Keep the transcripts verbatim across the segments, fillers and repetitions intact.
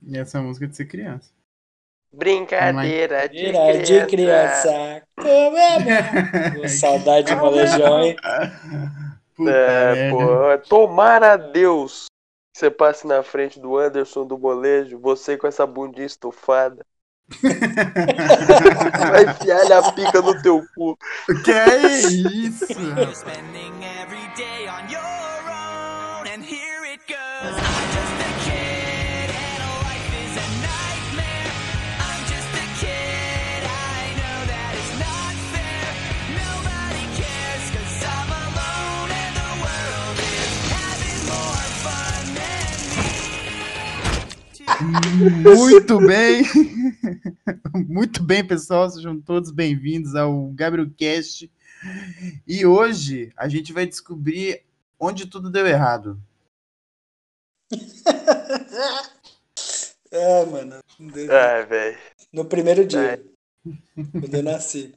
E essa música é de ser criança. Brincadeira de Vira criança. de criança. Como é bom. Saudade de molejão, hein? Puta É, merda. pô, tomara a Deus que você passe na frente do Anderson do molejo, você com essa bundinha estufada. Vai enfiar a pica no teu cu. Que é isso, rapaz? Spending every day on your own, and here it goes. I'm just a kid, and life is a nightmare. I'm just a kid, I know that it's not fair. Nobody cares, cause I'm alone, and the world is having more fun than me. Muito bem. Muito bem, pessoal. Sejam todos bem-vindos ao GabrioCast. E hoje a gente vai descobrir onde tudo deu errado. É, mano. Ai, velho. No primeiro dia. Quando eu nasci.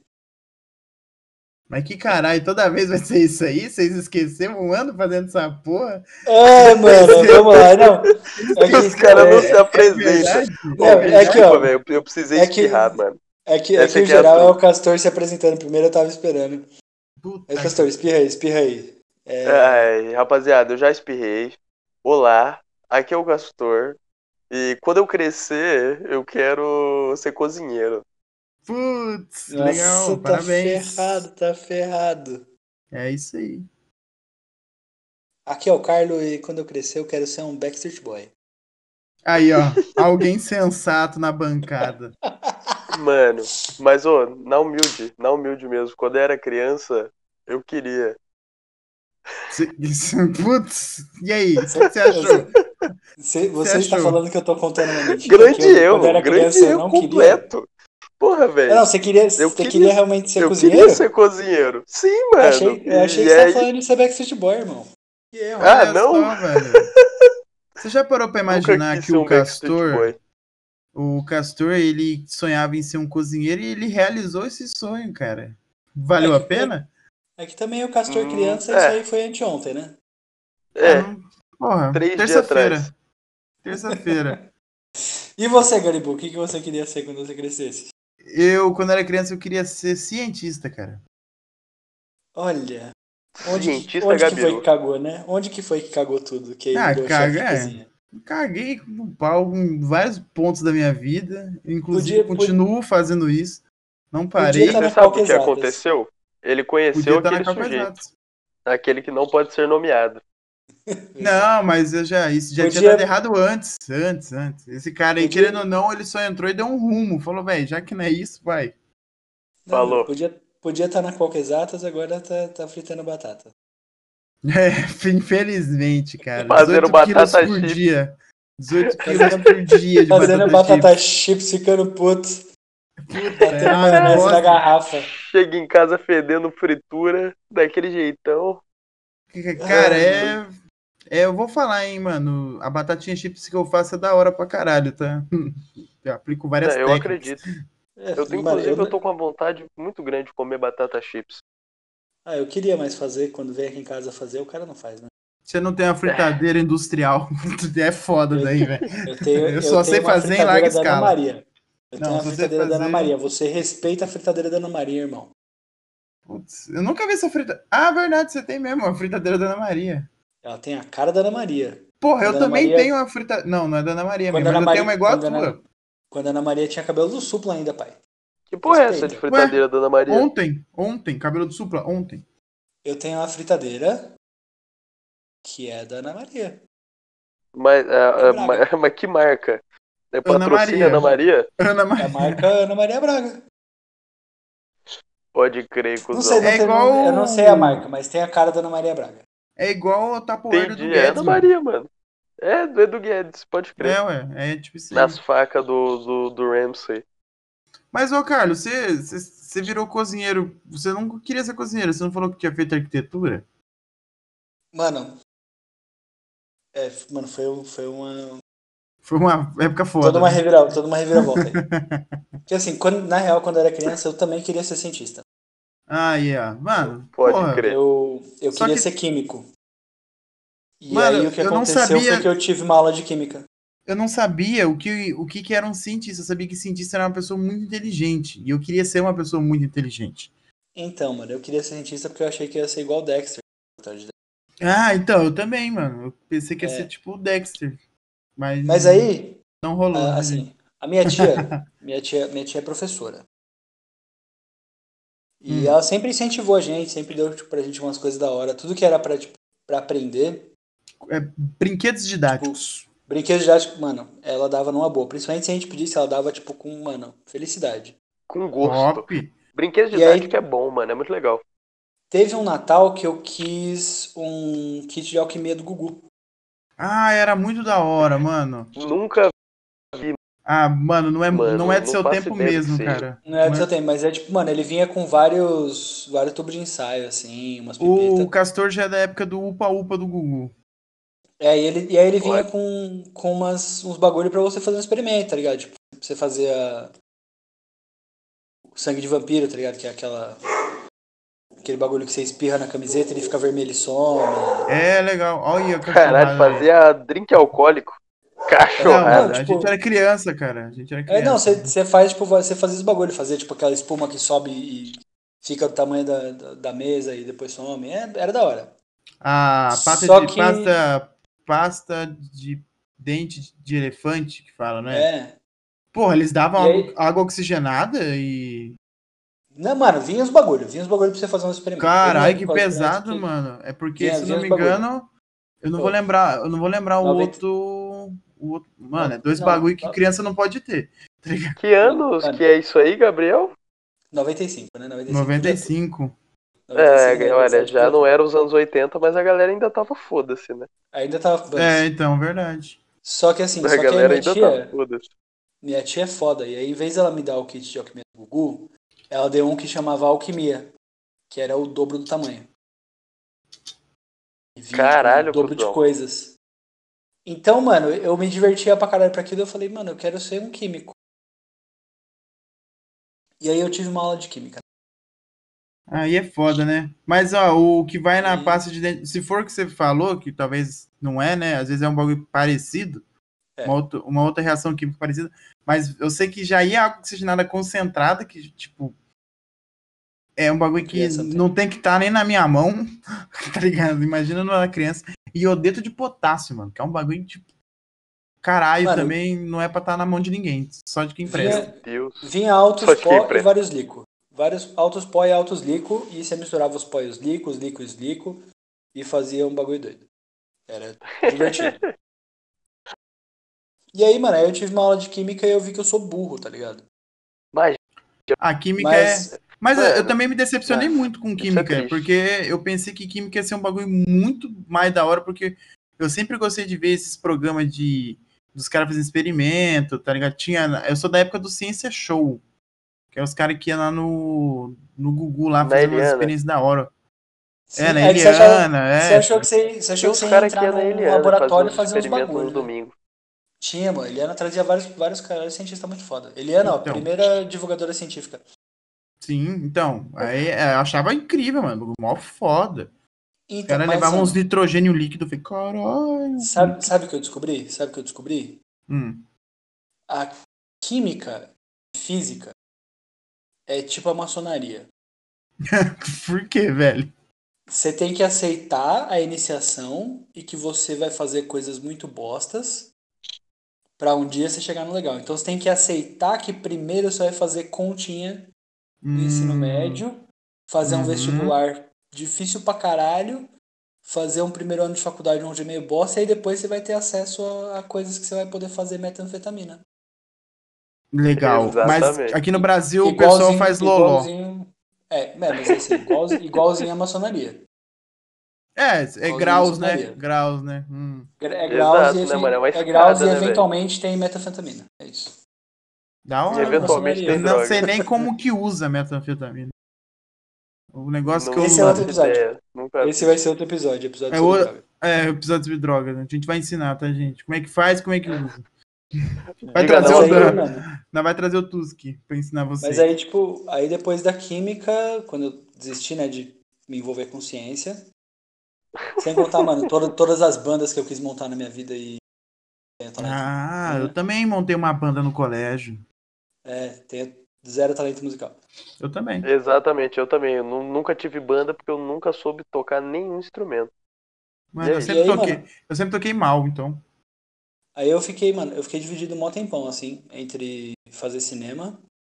Mas que caralho, toda vez vai ser isso aí? Vocês esqueceram um ano fazendo essa porra? É, mano, vamos lá. Não, é que, Os caras não é, se apresentam. verdade? Não, é que, ó, Desculpa, velho. Eu precisei é que- espirrar, mano. é que, é Essa que o aqui é a geral é tua. o Castor se apresentando. Primeiro eu tava esperando. Puta Mas, Castor, que- espirra aí, espirra aí. É, Ai, rapaziada, eu já espirrei. Olá, aqui é o Castor. E quando eu crescer, eu quero ser cozinheiro. Putz, nossa, legal, tá parabéns. ferrado, tá ferrado. É isso aí. Aqui é o Carlos e quando eu crescer eu quero ser um Backstreet Boy. Aí, ó, alguém sensato na bancada. Mano, mas ô, na humilde, na humilde mesmo. Quando eu era criança, eu queria. Cê- Putz, e aí? O que você achou? Você, você Você está achou? falando que eu tô contando uma mentira? Grande que eu, erro, quando era grande criança eu erro não queria? completo. Porra, Ah, velho. não, você queria, Eu você queria, queria realmente ser eu cozinheiro? queria ser cozinheiro. Sim, Eu mano. achei, eu achei E que você tava aí- falando de ser Backstreet Boy, irmão. Que erro, Ah, olha não? só, velho. Você já parou pra Nunca imaginar quis que ser o um Backstreet Castor, Boy. o Castor, ele sonhava em ser um cozinheiro e ele realizou esse sonho, cara. Valeu É a que- pena? É que também o Castor Hum, criança, é. isso aí foi anteontem, né? Ah, É, não... Porra, três dias terça-feira. atrás. Terça-feira. E você, Garibu, o que, que você queria ser quando você crescesse? Eu, quando era criança, eu queria ser cientista, cara. Olha, onde, que, Cientista onde que foi Gabiru. que cagou, né? Onde que foi que cagou tudo? Que aí Ah, virou chefe de caga, é. cozinha. Caguei no pau em vários pontos da minha vida. Inclusive, Podia- continuo fazendo isso. Não Podia parei. tá na Você sabe o que Calquesadas. aconteceu? Ele conheceu Podia estar na aquele sujeito. Calcajatos. Aquele que não pode ser nomeado. Não, mas eu já, isso já Podia- tinha dado errado antes, antes, antes. Esse cara aí, Podia- querendo ou não, ele só entrou e deu um rumo. Falou, velho, já que não é isso, vai. Não, Falou. Podia podia estar na Calquesatas, agora tá, tá fritando batata. É, infelizmente, cara. Fazendo dezoito quilos batata por chips. dia. dezoito quilos por dia de Fazendo batata, batata chips. chips, ficando puto. Puta, é Batendo uma maionese na bosta. garrafa. Chega em casa fedendo fritura, daquele jeitão. Cara, Ai, é... é... Eu vou falar, hein, mano. A batatinha chips que eu faço é da hora pra caralho, tá? Eu aplico várias É, eu técnicas. acredito. É, Eu tô, mano, inclusive, eu- eu tô com uma vontade muito grande de comer batata chips. Ah, eu queria mais fazer, quando vem aqui em casa fazer, o cara não faz, né? Você não tem uma fritadeira industrial. É foda Eu- daí, velho. Eu tenho, Eu só tenho sei uma fazer em fritadeira larga da Ana escala. Maria. Eu Não, tenho uma se você fritadeira da Ana fazer- Maria. Você respeita a fritadeira da Ana Maria, irmão. Putz, eu nunca vi essa fritadeira. Ah, verdade, você tem mesmo, a fritadeira da Ana Maria. Ela tem a cara da Ana Maria. Porra, eu Quando a Ana também Maria- tenho uma fritadeira. Não, não é da Ana Maria Quando mesmo, a mas Ana eu tenho Maria- uma igual a quando a Ana- tua. Quando a Ana Maria tinha cabelo do supla ainda, pai. Que porra é essa Respeita. de fritadeira da Ana Maria? Ontem, ontem, cabelo do supla, ontem. Eu tenho uma fritadeira que é da Ana Maria. Mas, ah, ah, Braga. mas, mas que marca? É Ana patrocínio Maria. Ana Maria? Ana É a Maria. marca Ana Maria Braga. Pode crer, Não cuzão. sei, não É tem, igual- não- eu não sei a marca, mas tem a cara da Ana Maria Braga. É igual o Tupperware do Entendi, é Guedes, Ana mano. Maria, mano. É, do Edu Guedes, pode crer. É, ué, é tipo isso aí. Nas facas do, do, do Ramsay. Mas, ô, Carlos, você, você, você virou cozinheiro. Você não queria ser cozinheiro, você não falou que tinha feito arquitetura? Mano. É, mano, foi, um- foi uma. Foi uma época foda. Toda uma né? reviravolta, toda uma reviravolta aí. Porque assim, quando, na real, quando eu era criança, eu também queria ser cientista. Ah, yeah. Mano, Pode porra. crer. Eu, eu Só queria que- ser químico. E Mano, aí o que eu não aconteceu sabia- foi que eu tive uma aula de química. eu não sabia o que, o que, que era um cientista. Eu sabia que cientista era uma pessoa muito inteligente. E eu queria ser uma pessoa muito inteligente. Então, mano, eu queria ser cientista porque eu achei que ia ser igual o Dexter. Ah, então, eu também, mano. Eu pensei que ia ser É. tipo o Dexter. Mas Mas aí, não rolou. ah, assim, a minha tia, minha tia, minha tia é professora. E Hum, ela sempre incentivou a gente, sempre deu tipo, pra gente umas coisas da hora. Tudo que era pra, tipo, pra aprender, é, brinquedos tipo, didáticos. brinquedo didático, mano, ela dava numa boa. Principalmente se a gente pedisse, ela dava, tipo, com, mano, felicidade. Com gosto. Top. Brinquedo E aí, didático é bom, mano. É muito legal. teve um Natal que eu quis um kit de alquimia do Gugu. Ah, era muito da hora, mano. Nunca Ah, mano, não é, não é Mano, do não seu faço tempo ideia do que mesmo, seja. cara. Não é Não do seu é... tempo, mas é tipo, mano, ele vinha com vários, vários tubos de ensaio, assim, umas O pipetas. Castor já é da época do Upa Upa do Gugu. É, e, ele, e aí ele vinha Olha, com, com umas, uns bagulho pra você fazer um experimento, tá ligado? Tipo, pra você fazer a, o sangue de vampiro, tá ligado? Que é aquela, aquele bagulho que você espirra na camiseta, ele fica vermelho e some. É legal. Olha a caralho, cachorrada aí. fazia drink alcoólico. Não, Não, Cachorrada. mano, a gente era tipo, criança, cara. A gente era é, não, criança. você, você faz, tipo, você fazia os bagulho, fazia, tipo, aquela espuma que sobe e fica do tamanho da, da, da mesa e depois some. É, era da hora. A pasta Só de que, pasta pasta de dente de elefante que fala, né? é, Porra, eles davam e água, aí, água oxigenada e não, mano, vinha os bagulho, vinha os bagulho pra você fazer um experimento. Eu não caralho, lembro que qual experimento pesado, que mano. É porque, vinha, se não vinha os me bagulho. engano, eu não vou Pô, lembrar, eu não vou lembrar o noventa, outro, o outro, mano, é no, dois não, bagulho que no, criança não pode ter. Tá ligado? Que no, anos que mano, é isso aí, Gabriel? noventa e cinco, né? noventa e cinco noventa e podia tudo. cinco. noventa e cinco, É, noventa e olha, sete já podia não tudo. era os anos oitenta, mas a galera ainda tava foda-se, né? Ainda tava É, Bunnies. então, verdade. Só que assim, A só que aí galera minha ainda tava tia, foda-se. minha tia é foda. E aí, em vez dela me dar o kit de alquimia do Gugu, ela deu um que chamava alquimia, que era o dobro do tamanho. E vinha, tipo, um Caralho, dobro de cuzão. coisas. Então, mano, eu me divertia pra caralho pra aquilo. Eu falei, mano, eu quero ser um químico. E aí eu tive uma aula de química. Aí é foda, né? Mas, ó, o que vai na E, pasta de dente, se for o que você falou, que talvez não é, né? Às vezes é um bagulho parecido, uma é, outra, uma outra reação química parecida, mas eu sei que já ia água oxigenada concentrada, que, tipo, é um bagulho que criança não tem. não tem que estar nem na minha mão, tá ligado? Imagina numa criança. E iodeto de potássio, mano, que é um bagulho, tipo, caralho, Mano, também não é pra estar na mão de ninguém, só de quem Meu presta. vinha, Deus. vinha altos Só de quem pó e presta. vários líquidos. Vários altos pó e altos líquidos. E você misturava os pó e os líquidos, líquidos, líquidos. E fazia um bagulho doido. Era divertido. E aí, mano, aí eu tive uma aula de química e eu vi que eu sou burro, tá ligado? Mas, A química é. Mas, Mas eu eu mano, também me decepcionei nossa, muito com isso é química, porque triste. eu pensei que química ia ser um bagulho muito mais da hora, porque eu sempre gostei de ver esses programas de dos caras fazendo experimento, tá ligado? Tinha, eu sou da época do Ciência Show, que é os caras que iam lá no, no Gugu lá Na fazendo umas Eliana. experiências da hora. É, sim, na é que você achava, Eliana, você é. achou que você, você achou Tinha que uns você ia caras que entrar iam na num Eliana que faziam laboratório e uns fazer uns experimentos bagulho, nos né? domingos. Tinha, mano. Eliana trazia vários, vários caras cientistas muito foda. Eliana, ó, Então, primeira divulgadora científica. sim, então. Aí é, eu achava incrível, mano. Mó foda. Os Então, caras mas levavam uns assim, nitrogênio líquido. Eu falei, caralho. sabe, sabe o que eu descobri? Sabe o que eu descobri? Hum. A química e física é tipo a maçonaria. Por quê, velho? Você tem que aceitar a iniciação e que você vai fazer coisas muito bostas pra um dia você chegar no legal. Então você tem que aceitar que primeiro você vai fazer continha no ensino Hum, médio, fazer um uhum. vestibular difícil pra caralho, fazer um primeiro ano de faculdade onde é meio bosta, e aí depois você vai ter acesso a, a coisas que você vai poder fazer metanfetamina. Legal. Mas Exatamente. aqui no I- Brasil o pessoal igualzinho, faz loló. igualzinho. É, é, mas assim, igual, igualzinho a maçonaria. É, é Igualzinho a graus, né? maçonaria. Graus, né? Hum, É graus e, Exato, né, mano? É efe- uma é graus escada, e né, velho? eventualmente tem metanfetamina. É isso. da E hora, mano. eventualmente Maçonaria. tem Não sei droga. nem como que usa metanfetamina. O negócio que Não Esse é outro eu. faço episódio. ideia. Nunca Esse vai vi. ser outro episódio, episódio É sobre o droga. é, episódio de droga, né? A gente vai ensinar, tá, gente? Como é que faz, como é que usa. Vai Diga trazer Mas não, o aí, Dan. droga. mano. Não vai trazer o Tusk pra ensinar Mas vocês. aí, tipo, aí depois da química, quando eu desisti, né, de me envolver com ciência, sem contar, mano, toda, todas as bandas que eu quis montar na minha vida e tenho talento. Ah, eu É. também montei uma banda no colégio. É, tenho zero talento musical. Eu também. Exatamente, eu também. Eu nu- nunca tive banda porque eu nunca soube tocar nenhum instrumento. Mano, E eu aí? sempre E aí, toquei, mano? eu sempre toquei mal, então. Aí eu fiquei, mano, eu fiquei dividido um mó tempão, assim, entre fazer cinema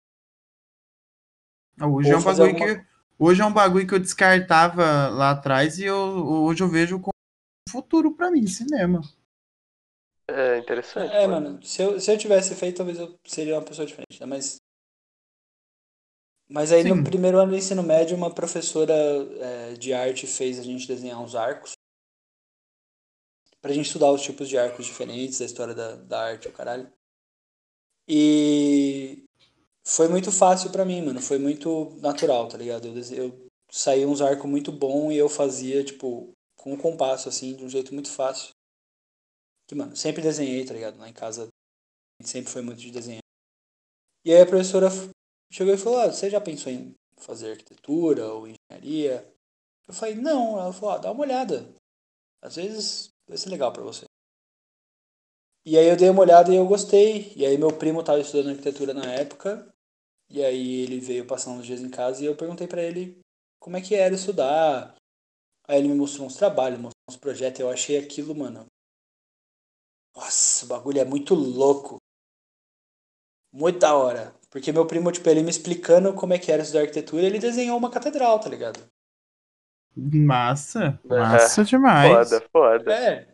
Ah, Hoje é ou um fazer bagulho alguma. que hoje é um bagulho que eu descartava lá atrás e eu, hoje eu vejo como futuro pra mim, cinema. É interessante, É, mano. mano, se eu, se eu tivesse feito, talvez eu seria uma pessoa diferente, né? Mas, mas aí no Sim. primeiro ano do ensino médio, uma professora é, de arte fez a gente desenhar uns arcos pra gente estudar os tipos de arcos diferentes, a história da, da arte, o caralho. E foi muito fácil pra mim, mano. Foi muito natural, tá ligado? Eu, dese- eu saía uns arcos muito bom e eu fazia, tipo, com um compasso, assim, de um jeito muito fácil. Que, mano, sempre desenhei, tá ligado? Lá em casa, a gente sempre foi muito de desenhar. E aí a professora f- chegou e falou: ah, você já pensou em fazer arquitetura ou engenharia? Eu falei: não. Ela falou: ah, dá uma olhada. Às vezes vai ser legal pra você. E aí eu dei uma olhada e eu gostei. E aí meu primo tava estudando arquitetura na época. E aí ele veio passar uns dias em casa e eu perguntei pra ele como é que era estudar. Aí ele me mostrou uns trabalhos, mostrou uns projetos. Eu achei aquilo, mano. Nossa, o bagulho é muito louco. Muito da hora. Porque meu primo, tipo, ele me explicando como é que era estudar arquitetura, ele desenhou uma catedral, tá ligado? Massa, É, massa demais. foda, foda. É.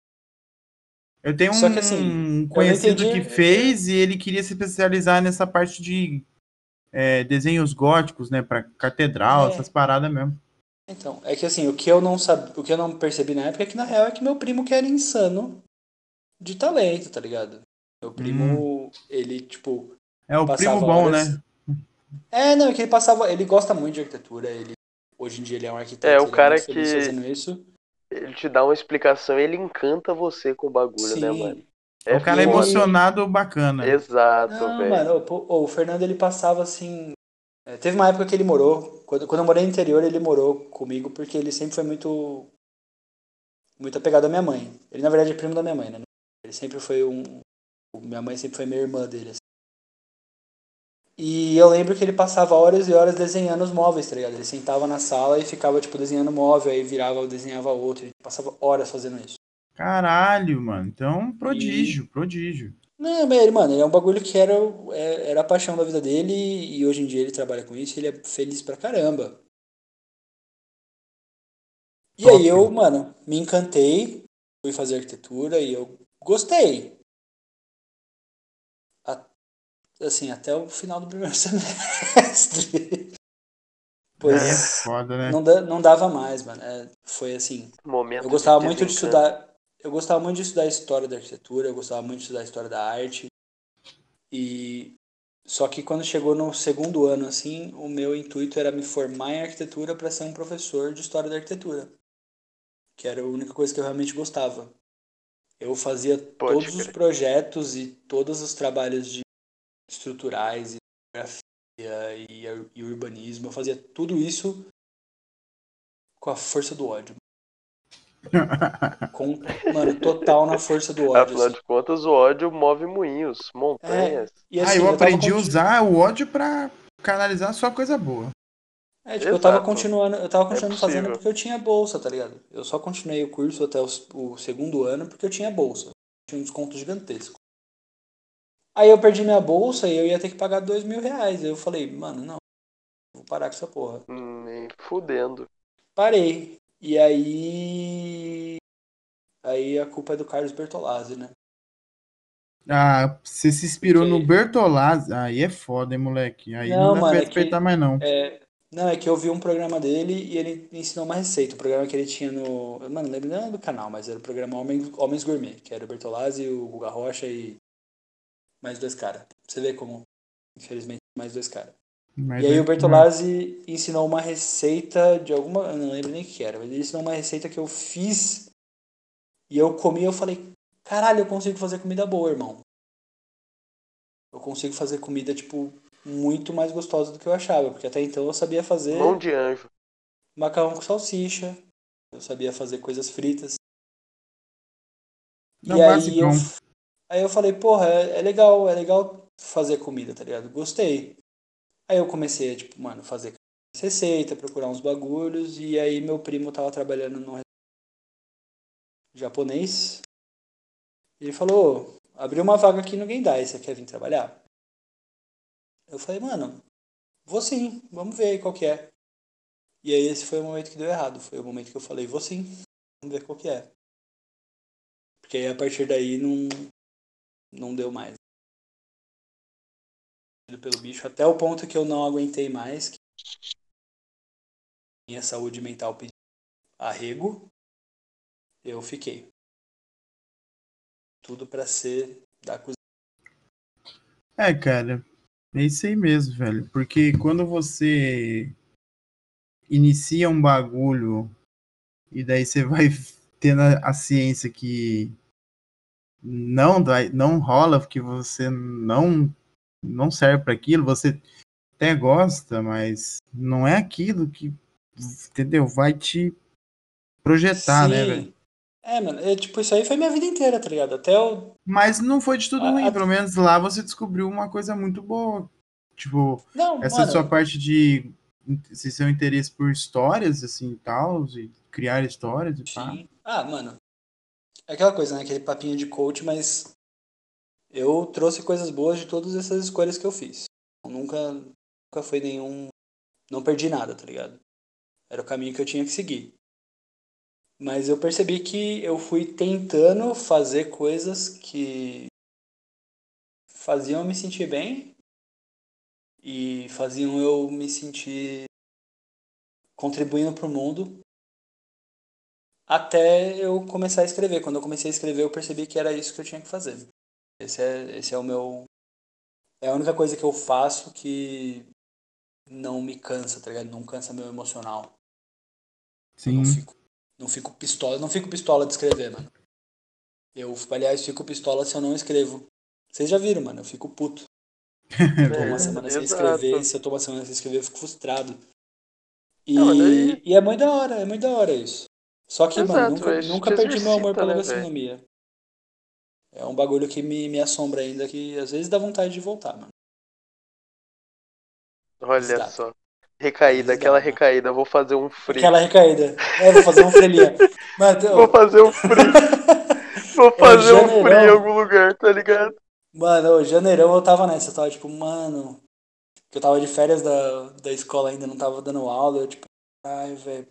Eu tenho Só que assim, um eu não conhecido entendi. que fez e ele queria se especializar nessa parte de é, desenhos góticos, né, para catedral, essas É. paradas mesmo. Então, é que assim, o que eu não sab... o que eu não percebi na época é que na real é que meu primo que era insano de talento, tá ligado? Meu Hum, primo, ele, tipo, é o primo passava bom, horas. né? É, não, é que ele passava. Ele gosta muito de arquitetura, ele. Hoje em dia ele é um É arquiteto, o ele é cara muito feliz que fazendo isso. ele te dá uma explicação, ele encanta você com o bagulho, né, mano? Sim. É É o cara E foda. ele. emocionado bacana. Exato, Não, velho. mano, o, pô, o Fernando ele passava assim. É, teve uma época que ele morou. Quando, quando eu morei no interior, ele morou comigo porque ele sempre foi muito. Muito apegado à minha mãe. Ele, na verdade, é primo da minha mãe, né? Ele sempre foi um. Minha mãe sempre foi meio irmã dele, assim. E eu lembro que ele passava horas e horas desenhando os móveis, tá ligado? Ele sentava na sala e ficava, tipo, desenhando móvel, aí virava, desenhava outro. Ele passava horas fazendo isso. Caralho, mano. Então, E. prodígio, prodígio. Não, mas ele, mano, ele é um bagulho que era, é- era a paixão da vida dele e hoje em dia ele trabalha com isso e ele é feliz pra caramba. E aí Top. eu, mano, me encantei, fui fazer arquitetura e eu gostei. A- Assim, até o final do primeiro semestre. Aí é Pois foda, né? não, da- não dava mais, mano. É, foi assim. Eu Momento de gostava muito de desencanto. estudar. Eu gostava muito de estudar a história da arquitetura, eu gostava muito de estudar a história da arte. E só que quando chegou no segundo ano, assim, o meu intuito era me formar em arquitetura para ser um professor de história da arquitetura, que era a única coisa que eu realmente gostava. Eu fazia Pode todos os crer. projetos e todos os trabalhos de estruturais e geografia e, e urbanismo, eu fazia tudo isso com a força do ódio. Com, mano, total na força do ódio, Afinal assim. de contas, o ódio move moinhos, É, montanhas. e Ah, eu assim, eu tava aprendi a conti- usar o ódio pra canalizar só coisa boa. é, tipo, eu tava Exato. continuando, eu tava É continuando fazendo possível. porque eu tinha bolsa, tá ligado? Eu só continuei o curso até os- o segundo ano porque eu tinha bolsa. Tinha um desconto gigantesco. Aí eu perdi minha bolsa e eu ia ter que pagar dois mil reais. Aí eu falei, mano, não, vou parar com essa porra. Hum, Nem fudendo. Parei. E aí. Aí a culpa é do Carlos Bertolazzi, né? Ah, você se inspirou no Porque. Bertolazzi. Aí é foda, hein, moleque. Aí não Não, dá pra mano, é respeitar que. mais, não. É... Não, é que eu vi um programa dele e ele ensinou uma receita. O programa que ele tinha no. Mano, não lembro nem do canal, mas era o programa Homens, Homens Gourmet, que era o Bertolazzi, o Guga Rocha e mais dois caras. Você vê como, infelizmente, mais dois caras. Mas E aí é. o Bertolazzi ensinou uma receita de alguma. Eu não lembro nem o que era, mas ele ensinou uma receita que eu fiz e eu comi e eu falei, caralho, eu consigo fazer comida boa, irmão. Eu consigo fazer comida, tipo, muito mais gostosa do que eu achava, porque até então eu sabia Mão fazer de anjo. macarrão com salsicha, eu sabia fazer coisas fritas. Não, E aí eu, basicão. Aí eu falei, porra, é, é legal, é legal fazer comida, tá ligado? Gostei. Aí eu comecei, tipo, mano, fazer receita, procurar uns bagulhos, e aí meu primo tava trabalhando num restaurante japonês. E ele falou, ô, abriu uma vaga aqui no Gendai, você quer vir trabalhar? Eu falei, mano, vou sim, vamos ver aí qual que é. E aí esse foi o momento que deu errado, foi o momento que eu falei, vou sim, vamos ver qual que é. Porque aí a partir daí não, não deu mais. Pelo bicho, até o ponto que eu não aguentei mais, que minha saúde mental pediu arrego, eu fiquei. Tudo pra ser da cozinha. É, cara, é isso aí mesmo, velho. Porque quando você inicia um bagulho e daí você vai tendo a, a ciência que não vai, não rola, porque você não não serve para aquilo, você até gosta, mas não é aquilo que, entendeu? Vai te projetar, né, velho? Sim. É, mano, é, tipo, isso aí foi minha vida inteira, tá ligado? Até o. Mas não foi de tudo a- ruim, a- pelo menos lá você descobriu uma coisa muito boa. Tipo, Não, essa sua mano, parte de se seu interesse por histórias, assim, e tal, e criar histórias e pá. sim. Ah, mano, é aquela coisa, né? Aquele papinho de coach, mas eu trouxe coisas boas de todas essas escolhas que eu fiz. Eu nunca, nunca foi nenhum. Não perdi nada, tá ligado? Era o caminho que eu tinha que seguir. Mas eu percebi que eu fui tentando fazer coisas que faziam eu me sentir bem e faziam eu me sentir contribuindo para o mundo até eu começar a escrever. Quando eu comecei a escrever, eu percebi que era isso que eu tinha que fazer. Esse é, esse é o meu. É a única coisa que eu faço que não me cansa, tá ligado? Não cansa meu emocional. Eu não Sim. fico, não fico pistola, não fico pistola de escrever, mano. Eu, aliás, fico pistola se eu não escrevo. Vocês já viram, mano? Eu fico puto. É Tô uma verdade. semana sem Exato. escrever, se eu tô uma semana sem escrever, eu fico frustrado. Não, mas daí. E, e é muito da hora, é muito da hora isso. Só que, mano, Exato, nunca, velho. Isso nunca te perdi meu amor exercita, pela né, velho? gastronomia. É um bagulho que me, me assombra ainda, que às vezes dá vontade de voltar, mano. Às vezes Olha dá, tá? só. Às Recaída, vezes dá, aquela mano. recaída. Vou fazer um free. Aquela recaída. É, vou fazer um freelinha. Mano, Vou eu... fazer um free. Vou Ô, fazer um free em janeirão. algum lugar, tá ligado? Mano, ô, janeirão eu tava nessa. Eu tava tipo, mano. Que eu tava de férias da, da escola ainda, não tava dando aula. Eu tipo, ai, velho.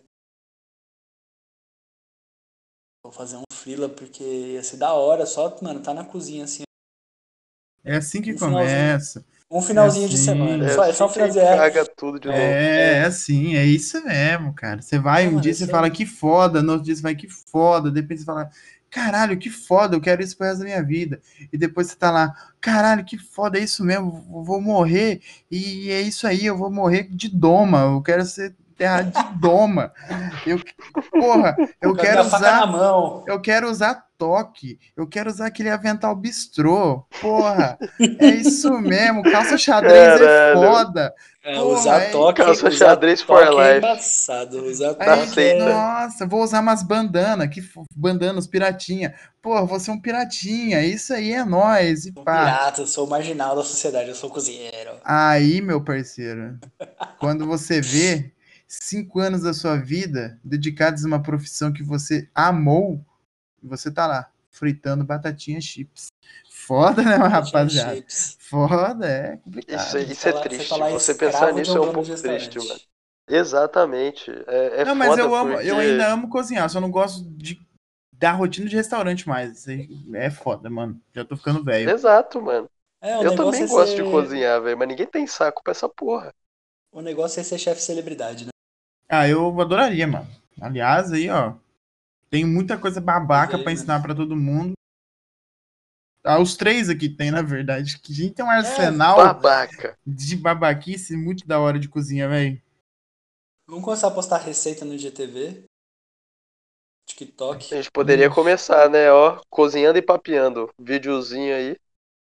Vou fazer um freela porque ia ser da hora. Só, mano, tá na cozinha assim. É assim que Um finalzinho. começa. Um É finalzinho de semana. assim. É Só, é só assim um que finalzinho. É, caga tudo de novo. É, é é, assim, é isso mesmo, cara. Você vai, é, um mano, dia você esse fala é. que foda, no outro dia você vai que foda, depois você fala, caralho, que foda, eu quero isso pro resto da minha vida. E depois você tá lá, caralho, que foda, é isso mesmo, eu vou morrer, e é isso aí, eu vou morrer de doma, eu quero ser enterrado de doma. Eu, porra, eu Com a minha quero faca na usar, mão. eu quero usar toque, eu quero usar aquele avental bistrô, porra, é isso mesmo, calça xadrez é Caralho. foda. É, Porra, usar é, toque, Calça usar xadrez for toque é life. embaçado. Usar Da aí, toque seita. é. nossa, vou usar umas bandana, que f- bandana, os piratinha. Porra, vou ser um piratinha, isso aí é nóis, e Sou um pá. pirata, eu sou marginal da sociedade, eu sou cozinheiro. Aí, meu parceiro, quando você vê cinco anos da sua vida dedicados a uma profissão que você amou, e você tá lá, fritando batatinha chips. Foda, né, Tinha rapaziada? chips. Foda, é Isso, é- complicado. Você isso tá é lá, você tá triste. lá Você pensar escravo de nisso um é um dono de pouco triste, mano. restaurante. Exatamente. É, é Não, mas foda eu amo, eu porque. ainda amo cozinhar, só não gosto de da rotina de restaurante mais. Isso aí é foda, mano. Já tô ficando velho. Exato, mano. É, o Eu negócio também é gosto de ser. cozinhar, velho, mas ninguém tem saco pra essa porra. O negócio é ser chefe celebridade, né? Ah, eu adoraria, mano. Aliás, aí, ó, tem muita coisa Mas babaca aí, pra mano. ensinar pra todo mundo. Ah, os três aqui tem, na verdade, que a gente tem um É, arsenal Babaca. de babaquice muito da hora de cozinha, velho. vamos começar a postar receita no I G T V, A TikTok. gente poderia Ixi. começar, né, ó, cozinhando e papeando. Videozinho aí,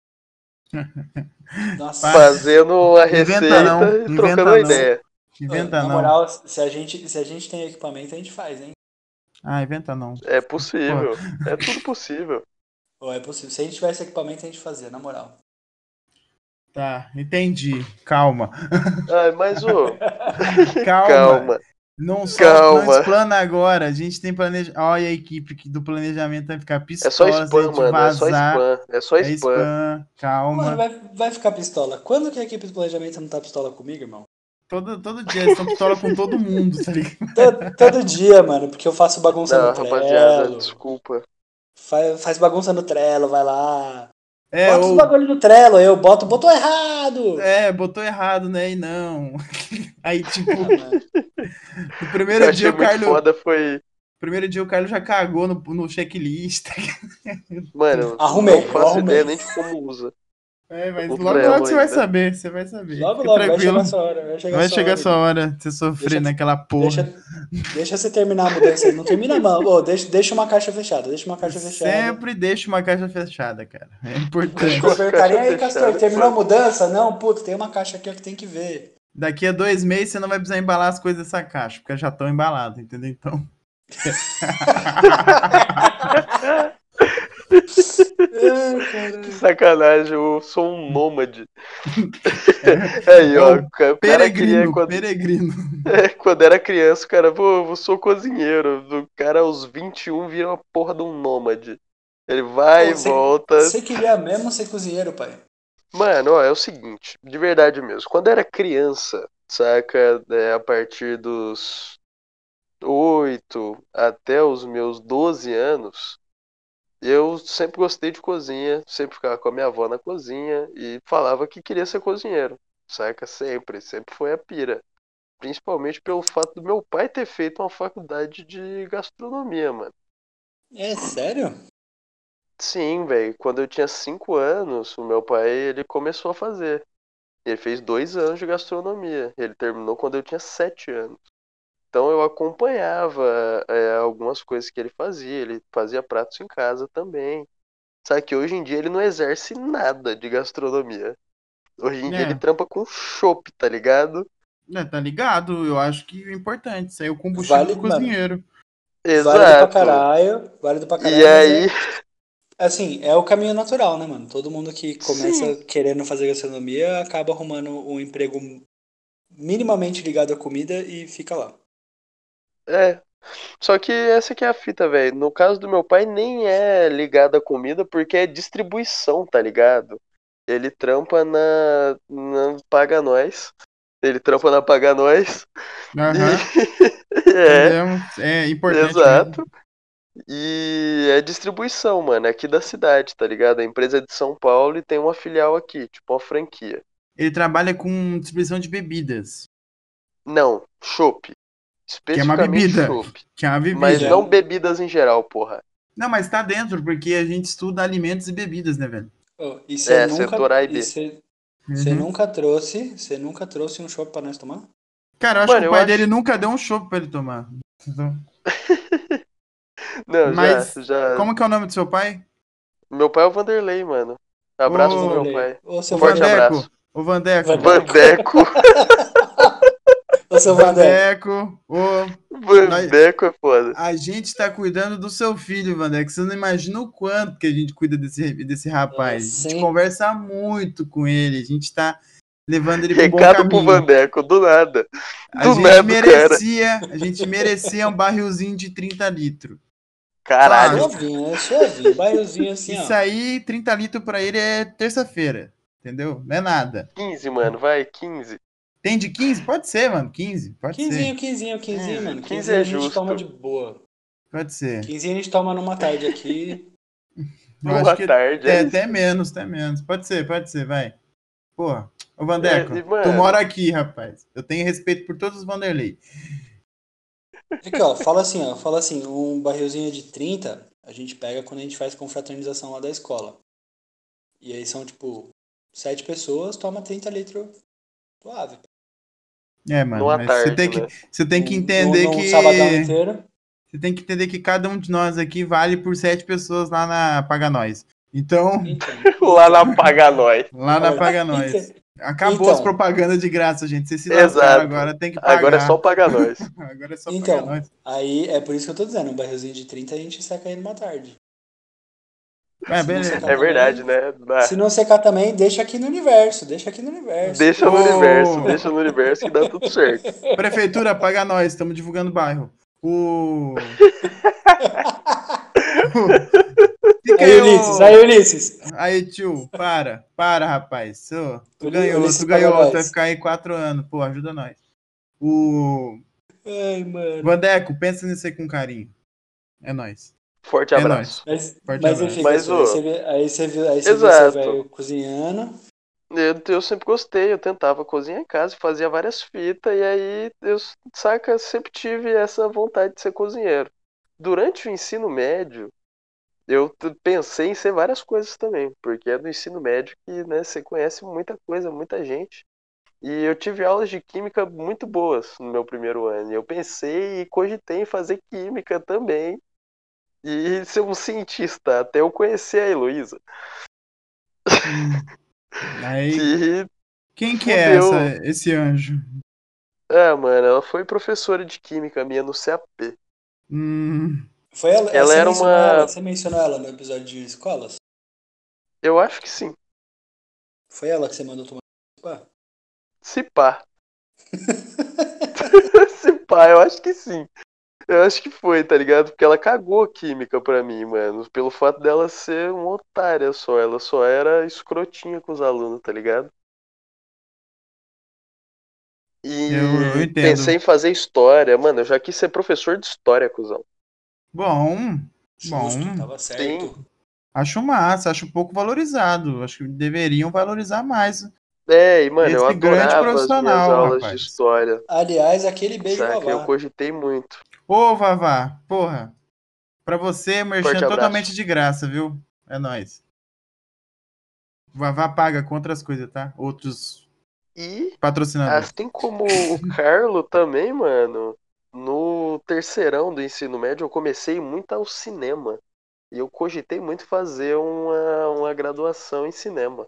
Nossa. Pá, fazendo uma inventa não, receita e trocando inventa uma não, ideia. Ô, inventa na não. moral, se a gente, se a gente tem equipamento, a gente faz, hein? Ah, inventa não. É Porra, possível. É tudo possível. Ou é possível. Se a gente tivesse equipamento, a gente fazia, na moral. Tá, entendi. Calma. Ai, mas, ô, Calma. calma, Não solta, não calma. explana agora. A gente tem planejamento. Olha a equipe que- do planejamento vai ficar É só pistola se a spam, gente mano, é só vazar. spam, é só É spam. spam, Mano, calma. vai, vai ficar pistola. Quando que a equipe de planejamento não tá pistola comigo, irmão? Todo, todo dia eles estão pistola com todo mundo, tá ligado? Todo, todo dia, mano, porque eu faço bagunça Não, no rapaziada, Trello. desculpa. Faz, faz bagunça no Trello, vai lá. É, Bota os ou. bagulho no Trello, eu boto, botou errado. É, botou errado, né? E não. Aí, tipo, Ah, mano. no Eu primeiro achei dia o muito Carlos. foda foi. Primeiro dia o Carlos já cagou no, no checklist. tá ligado? Mano, Arrumei, não eu faço arrumei. ideia nem de como usa É, mas o logo Trello logo você vai ainda. saber, você vai saber. Logo, Fica logo, vai tranquilo. chegar a sua hora. Vai chegar, Vai a sua chegar a hora, sua irmão. hora de você sofrer Deixa- naquela porra. Deixa, deixa você terminar a mudança aí. Não termina, não. Ô, deixa, deixa uma caixa fechada. Deixa uma caixa fechada. Sempre deixa uma caixa fechada, cara. É Deixa importante. eu perguntar, e aí, Caixa Castor, fechada, terminou a mano. mudança? Não, puta, tem uma caixa aqui ó, que tem que ver. Daqui a dois meses você não vai precisar embalar as coisas dessa caixa, porque já estão embaladas, entendeu? Então. Ai, Que caralho. sacanagem, eu sou um nômade. Aí, É ó, o o ca- o cara queria peregrino, quando, peregrino. é, quando era criança, o cara, pô, eu sou cozinheiro. O cara aos vinte e um vira uma porra de um nômade. Ele vai e Ô, você, volta. você queria mesmo ser cozinheiro, pai? Mano, ó, é o seguinte, de verdade mesmo. Quando era criança, saca, é, a partir dos oito até os meus doze anos, eu sempre gostei de cozinha, sempre ficava com a minha avó na cozinha e falava que queria ser cozinheiro, saca? Sempre, sempre foi a pira. Principalmente pelo fato do meu pai ter feito uma faculdade de gastronomia, mano. É sério? Sim, velho. Quando eu tinha cinco anos, o meu pai ele começou a fazer. Ele fez dois anos de gastronomia. Ele terminou quando eu tinha sete anos. Então eu acompanhava é, algumas coisas que ele fazia. Ele fazia pratos em casa também. Sabe que hoje em dia ele não exerce nada de gastronomia. Hoje em dia ele É, trampa com chopp, tá ligado? né, tá ligado? Eu acho que é importante. Isso aí é o combustível Vale, do mano, cozinheiro. válido pra Exato. caralho, válido pra E caralho, mas aí, é, assim, é o caminho natural, né, mano? Todo mundo que começa sim, querendo fazer gastronomia acaba arrumando um emprego minimamente ligado à comida e fica lá. é. Só que essa que é a fita, velho. No caso do meu pai, nem é ligado à comida porque é distribuição, tá ligado? Ele trampa na, na Paga Nós. Ele trampa na Paga Nós. Aham, E... é, entendemos. É importante mesmo. exato. E é distribuição, mano, é aqui da cidade, tá ligado? A empresa é de São Paulo e tem uma filial aqui, tipo uma franquia. Ele trabalha com distribuição de bebidas, Não, chopp. que é uma Especificamente bebida. chopp. Que é uma Mas bebida. não bebidas em geral, porra. Não, mas tá dentro, porque a gente estuda alimentos e bebidas, né, velho? Ô, e você É, nunca, setor A e e B. você, você Uhum. nunca trouxe, você nunca trouxe um chopp pra nós tomar? Cara, eu acho Mano, que o eu pai acho- dele nunca deu um chopp pra ele tomar. Então, Não, mas, já, já. como que é o nome do seu pai? Meu pai é o Vanderlei, mano. Abraço Ô, pro meu Vanderlei. pai. Ô, seu Ô, Forte Vandeco. abraço. Vandeco. Ô, Vandeco. Vandeco. Vandeco. Ô, seu Vandeco. Vandeco. Ô, nós- Vandeco é foda. a gente tá cuidando do seu filho, Vandeco. Você não imagina o quanto que a gente cuida desse, desse rapaz. É, A gente sim. conversa muito com ele. A gente tá levando ele pro bom Recado pro caminho. Vandeco, do nada. A Do gente nada, cara. merecia, a gente merecia um barrilzinho de trinta litros. Caralho. Suavinho, né? Suavinho. Bairrozinho assim, Isso ó. aí, trinta litros pra ele é terça-feira. Entendeu? Não é nada. quinze, mano, vai, quinze. Tem de quinze? Pode ser, mano. quinze. Pode Quinzinho, ser. quinzinho, quinzinho, quinze, mano. quinze Quinzinho é a gente justo. toma de boa. Pode ser. Quinzinho a gente toma numa tarde aqui. Eu Boa acho que tarde, até, é até isso. menos, até menos. Pode ser, pode ser, vai. Porra. Ô, É, Vandeco, e, tu mano, mora aqui, rapaz. Eu tenho respeito por todos os Vanderlei. Aqui, ó, fala assim, ó. Fala assim, um barrilzinho de trinta a gente pega quando a gente faz confraternização lá da escola. E aí são, tipo, sete pessoas, toma trinta litros suave. É, mano, numa mas você tarde, tem que, né? você tem que Num- entender num, num que sabadão inteiro. você tem que entender que cada um de nós aqui vale por sete pessoas lá na Paga Nós. Então, Então, Lá então, na Paga Nós. lá na olha, Paga Nós. então, Acabou as então, propagandas de graça, gente. Vocês se lascaram Exato. agora, tem que Agora é pagar. só Paga Nós. Agora é só Paga então, Nós. aí é por isso que eu tô dizendo, um barrilzinho de trinta a gente seca aí numa tarde. É, Se não beleza. secar É verdade, também. né? Dá. Se não secar também, deixa aqui no universo. Deixa aqui no universo. Deixa no Ô, universo, deixa no universo que dá tudo certo. Prefeitura, paga nós, estamos divulgando o bairro. O. Fica Aí, aí, Ulisses, ô. aí, Ulisses. Aí, tio, para, para, rapaz. Ô, tu Uli- ganhou, Ulisses tu paga ganhou, tu vai nós. ficar aí quatro anos. Pô, ajuda nós. O. Ai, mano. Vandeco, pensa nisso aí com carinho. É nóis. Forte É nóis. abraço. Mas, Forte mas abraço. enfim, Mas, Cassio, aí ô, você vê, aí você viu, aí você viu seu exato. velho cozinhando. Eu, eu sempre gostei, eu tentava cozinhar em casa, fazia várias fitas, e aí eu, saca, sempre tive essa vontade de ser cozinheiro. Durante o ensino médio, eu t- pensei em ser várias coisas também, porque é no ensino médio que, né, você conhece muita coisa, muita gente. E eu tive aulas de química muito boas no meu primeiro ano. E eu pensei e cogitei em fazer química também e ser um cientista, até eu conhecer a Heloísa, Hum. Aí, que quem que é essa, fudeu. esse anjo? Ah, mano, ela foi professora de química minha no C A P. Hum, Foi ela, Ela você era mencionou ela, uma. você mencionou ela no episódio de escolas? Eu acho que sim. Foi ela que você mandou tomar? Pá. Se pá. Se pá, eu acho que sim. Eu acho que foi, tá ligado? Porque ela cagou a química pra mim, mano. Pelo fato dela ser uma otária só. Ela só era escrotinha com os alunos, tá ligado? eu, eu E pensei entendo. em fazer história. Mano, eu já quis ser professor de história, cuzão. Bom, Justo, bom. tava Sim. certo. Acho massa, acho pouco valorizado. Acho que deveriam valorizar mais É, e mano, eu esse grande adorava as minhas profissional, aulas de rapaz. história. Aliás, aquele beijo Saca? Eu vavá. cogitei muito. Ô, Vavá, porra, pra você, merchan Forte totalmente abraço. de graça, viu? É nóis. Vavá paga com outras coisas, tá? Outros E patrocinadores. assim como o Carlo também, mano, no terceirão do ensino médio eu comecei muito ao cinema. E eu cogitei muito fazer uma, uma graduação em cinema.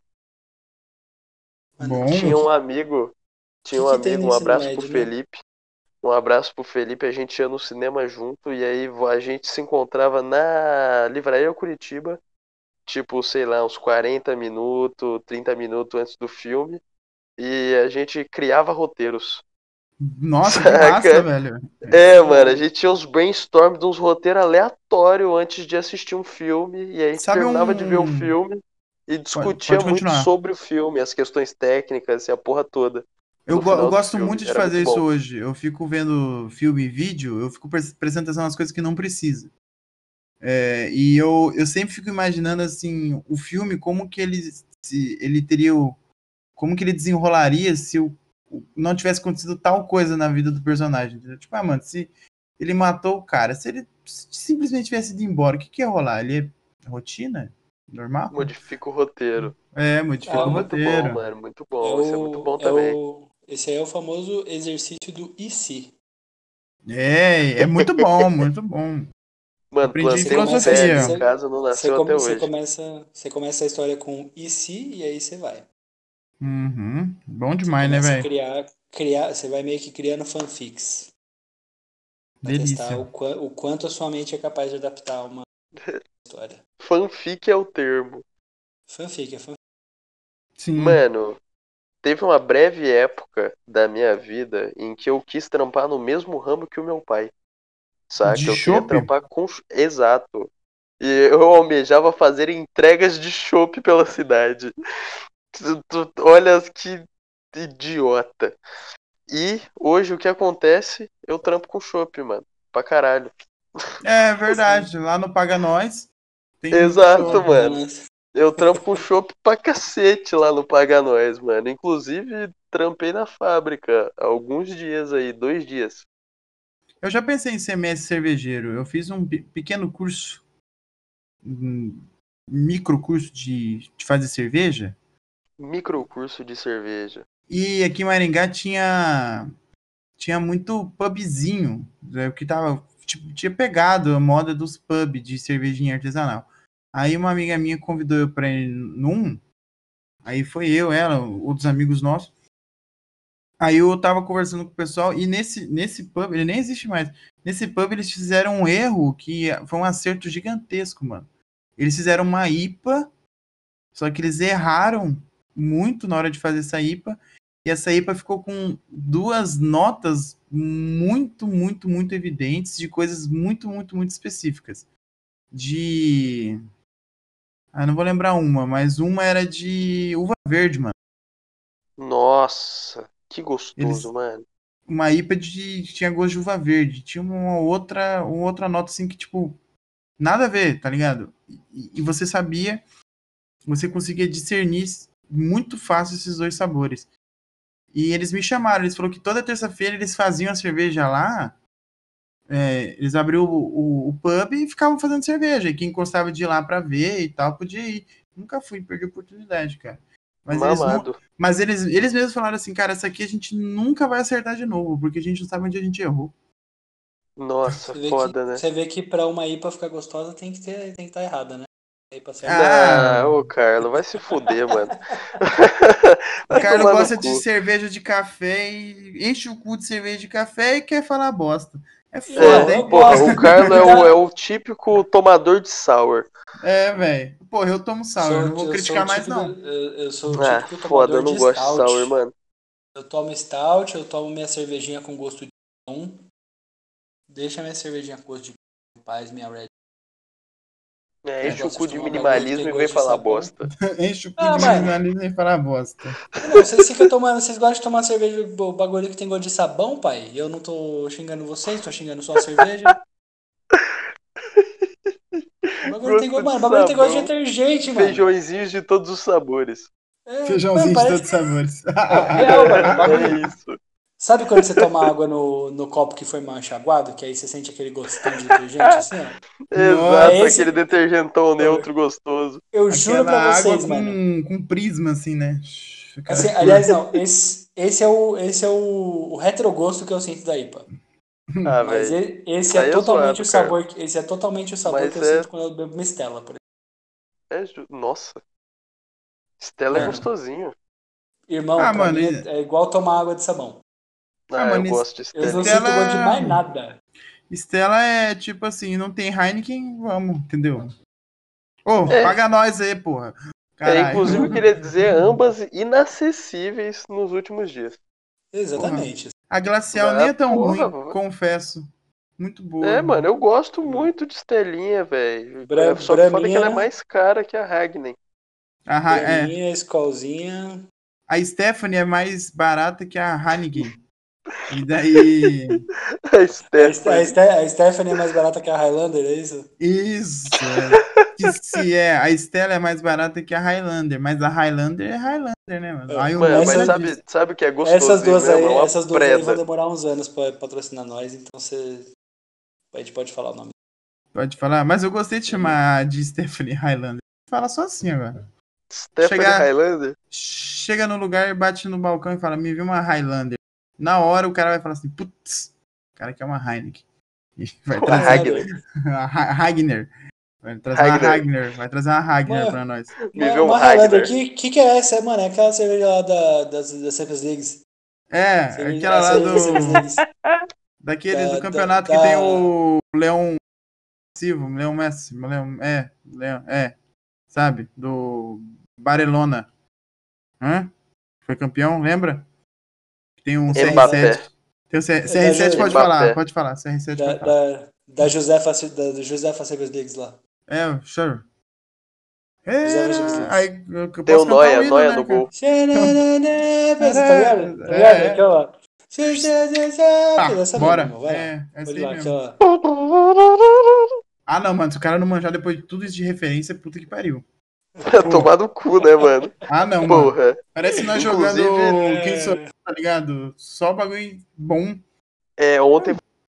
Mano, o Bom, Tinha que, um amigo, tinha que um que tem no amigo, um ensino abraço pro médio, né? Felipe. Um abraço pro Felipe, a gente ia no cinema junto e aí a gente se encontrava na Livraria Curitiba, tipo, sei lá, uns quarenta minutos, trinta minutos antes do filme, e a gente criava roteiros. nossa, que massa, Saca? velho. É, Muito mano, a bom. gente tinha uns brainstorm de uns roteiros aleatórios antes de assistir um filme, e aí a gente Sabe terminava de ver o um. filme e Pode, discutia pode muito continuar. sobre o filme, as questões técnicas e a porra toda Eu, no go- eu final do gosto filme. muito de Era muito fazer isso bom. hoje. Eu fico vendo filme e vídeo, eu fico pres- prestando atenção nas coisas que não precisa. É, e eu, eu sempre fico imaginando assim, o filme, como que ele, se, ele teria o, como que ele desenrolaria se o, o- não tivesse acontecido tal coisa na vida do personagem. Entendeu? Tipo, ah, mano, se ele matou o cara, se ele simplesmente tivesse ido embora, o que, que ia rolar? Ele é rotina? Normal? Modifica o roteiro. É, Pô, modifica o Ah, muito bom, roteiro. mano, muito é bom. Esse é muito o, bom é também. o, esse aí é o famoso exercício do e se. É, é muito bom, muito bom. Mano, Aprendi em Você plantei um começa, pé ali em filosofia. você, casa, não você, nasceu come- até você hoje. começa, você começa a história com e se e aí você vai. Uhum. Bom Você demais, né, começa a velho? criar, criar, você vai meio que criando fanfics pra testar Delícia. o, qua- o quanto a sua mente é capaz de adaptar uma história. Fanfic é o termo. Fanfic, é fanfic. Sim. Mano, teve uma breve época da minha vida em que eu quis trampar no mesmo ramo que o meu pai. De Saca? Eu queria chopp? trampar com. Exato. E eu almejava fazer entregas de chopp pela cidade. Tu- tu- olha que idiota. E hoje o que acontece? Eu trampo com chopp, mano. Pra caralho. É Sim. verdade. Lá no Paga Nós tem muito Exato, chopp. mano. Mas, Eu trampo com chopp pra cacete lá no Paga Nós, mano. Inclusive, trampei na fábrica há alguns dias aí, dois dias. Eu já pensei em ser mestre cervejeiro. Eu fiz um pe- pequeno curso, um micro curso de, de fazer cerveja. Microcurso de cerveja. E aqui em Maringá tinha, tinha muito pubzinho, né, que tava, tipo, tinha pegado a moda dos pubs de cervejinha artesanal. Aí uma amiga minha convidou eu pra ir num, aí foi eu, ela, outros amigos nossos. Aí eu tava conversando com o pessoal e nesse, nesse pub, ele nem existe mais. Nesse pub eles fizeram um erro que foi um acerto gigantesco, mano. Eles fizeram uma I P A, só que eles erraram muito na hora de fazer essa I P A, e essa I P A ficou com duas notas muito, muito, muito evidentes de coisas muito, muito, muito específicas. De... Ah, não vou lembrar uma, mas uma era de uva verde, mano. Nossa, que gostoso, Eles- mano. Uma I P A de... que tinha gosto de uva verde. Tinha uma outra, uma outra nota assim que, tipo, nada a ver, tá ligado? E, e você sabia, você conseguia discernir muito fácil esses dois sabores. E eles me chamaram, eles falaram que toda terça-feira eles faziam a cerveja lá, é, eles abriam o, o, o pub e ficavam fazendo cerveja. E quem gostava de ir lá pra ver e tal, podia ir. Nunca fui, perdi a oportunidade, cara. Mas eles, nu- Mamado. mas eles, eles mesmos falaram assim, cara, essa aqui a gente nunca vai acertar de novo, porque a gente não sabe onde a gente errou. Nossa, Você vê, foda, que, né? você vê que pra uma I P A ficar gostosa tem que ter, tem que estar errada, né? A I P A certa. Ah, Ah, ô Carlos, vai se fuder, mano. o Vai Carlos tomar no gosta de cu. cerveja de café e enche o cu de cerveja de café e quer falar bosta. É Não, foda, É, hein? eu porra, gosto. o Carlos é o, Tá? é o típico tomador de sour. É, velho. Porra, eu tomo sal, eu Sou, não vou eu sou o criticar mais, típico, não. eu, eu sou o Ah, típico foda, eu tomador não de gosto de sour, stout. mano. Eu tomo stout, eu tomo minha cervejinha com gosto de limão. Deixa minha cervejinha com gosto de paz, minha red. É, Quem enche o gosta de cu de tomar um bagulho que minimalismo tem e vem gosto de falar sabão. bosta. Enche o cu Ah, de mano. minimalismo e falar bosta. Não, vocês ficam tomando, vocês gostam de tomar cerveja, o bagulho que tem gosto de sabão, pai? E eu não tô xingando vocês, tô xingando só a cerveja. O bagulho tem Gosto gosto, de mano, o bagulho tem gosto de sabão. detergente, mano. Feijõezinhos de todos os sabores. É, mano, Feijãozinho de parece... todos os sabores. Não, real, mano, o bagulho... É isso. Sabe quando você toma água no, no copo que foi mal enxaguado? Que aí você sente aquele gostão de detergente, assim, ó? É Exato, esse... aquele detergentão neutro gostoso. Eu juro Aquela pra água vocês, mano. com, com prisma, assim, né? Aquela Assim, cor. aliás, não, esse, esse é, o, esse é o, o retrogosto que eu sinto da I P A. Ah, Mas velho. e- esse Aí é é totalmente zoado, o cara. sabor, que- esse é totalmente o sabor que Mas eu é. sinto quando eu bebo Mistela, por é ju- Nossa, Stella é Mano, gostosinho. irmão, Ah, pra mano, mim e- é, é igual tomar água de sabão. ah, Ah, eu mano, gosto de Eu não Stella. sinto gosto de mais Stella. nada. Stella é tipo assim, não tem Heineken, vamos, entendeu? Ô, É, paga nós aí, porra. é, Caralho. inclusive eu queria dizer ambas inacessíveis nos últimos dias. Porra. Exatamente. A Glacial nem Ah, é tão porra, ruim, confesso. Muito é, boa. mano, eu gosto muito de Stellinha, velho. Bra É, só que foda que ela é Braminha, mais cara que a Ragnar. A, Ra- é, Braminha, Skolzinha. a Stephanie é mais barata que a Heineken. E daí. A A, Ste- a, Stephanie. Ste- a Stephanie é mais barata que a Highlander, é isso? Isso, é. Que se é, a Stella é mais barata que a Highlander, mas a Highlander é Highlander, né, mano? Aí o Mano, nome mas já Essa- sabe, diz. sabe o que é Essas gostosinho duas mesmo? aí, É uma essas duas aí vão preda. demorar uns anos pra patrocinar nós, então você. A gente pode falar o nome. Pode falar, mas eu gostei de chamar de Stephanie Highlander. Fala só assim agora. Stephanie Chegar- Highlander? Chega no lugar, bate no balcão e fala, me viu uma Highlander. Na hora o cara vai falar assim, putz, o cara quer uma Heineken. E vai Uma trazer Ragnar. a Ha- Ragnar. Vai trazer uma Ragnar. Ragnar. Vai trazer uma Ragnar Mano, pra nós. Me Uma, vê um uma Highlander, Ragnar. que, que que é essa, é, mano? É aquela cerveja lá da, das, das Champions Leagues. É, Cerveja- aquela a lá cerveja das Champions do. Leagues. Daquele Da- do da- campeonato da- que tem o Leão Silva, Leão Messi, Leão, é, Leão, é, sabe? Do Barcelona. Hã? Foi campeão, lembra? Tem um C R Mbappé. sete. Tem um C R da sete Ju- pode Mbappé. falar, pode falar. C R sete Da, pode falar. da, da Josefa, da, da Josefa Champions Leagues lá. É, sure. Josefa Champions É, Leagues. aí eu eu Tem posso o cantar Noia, o hino, Noia né, no cara? gol. Pensa, tá ligado? Tá ligado? É, é. Aquela. Tá, Essa bora. mesmo, vai lá. É, essa Pode aí ir lá, mesmo. aquela. Ah, não, mano, se o cara não manjar depois de tudo isso de referência, puta que pariu. Tomar no cu, né, mano? Ah, não, mano. Porra. Parece nós Inclusive, jogando Quem Sou é, Eu, tá ligado? Só bagulho bom. É, ontem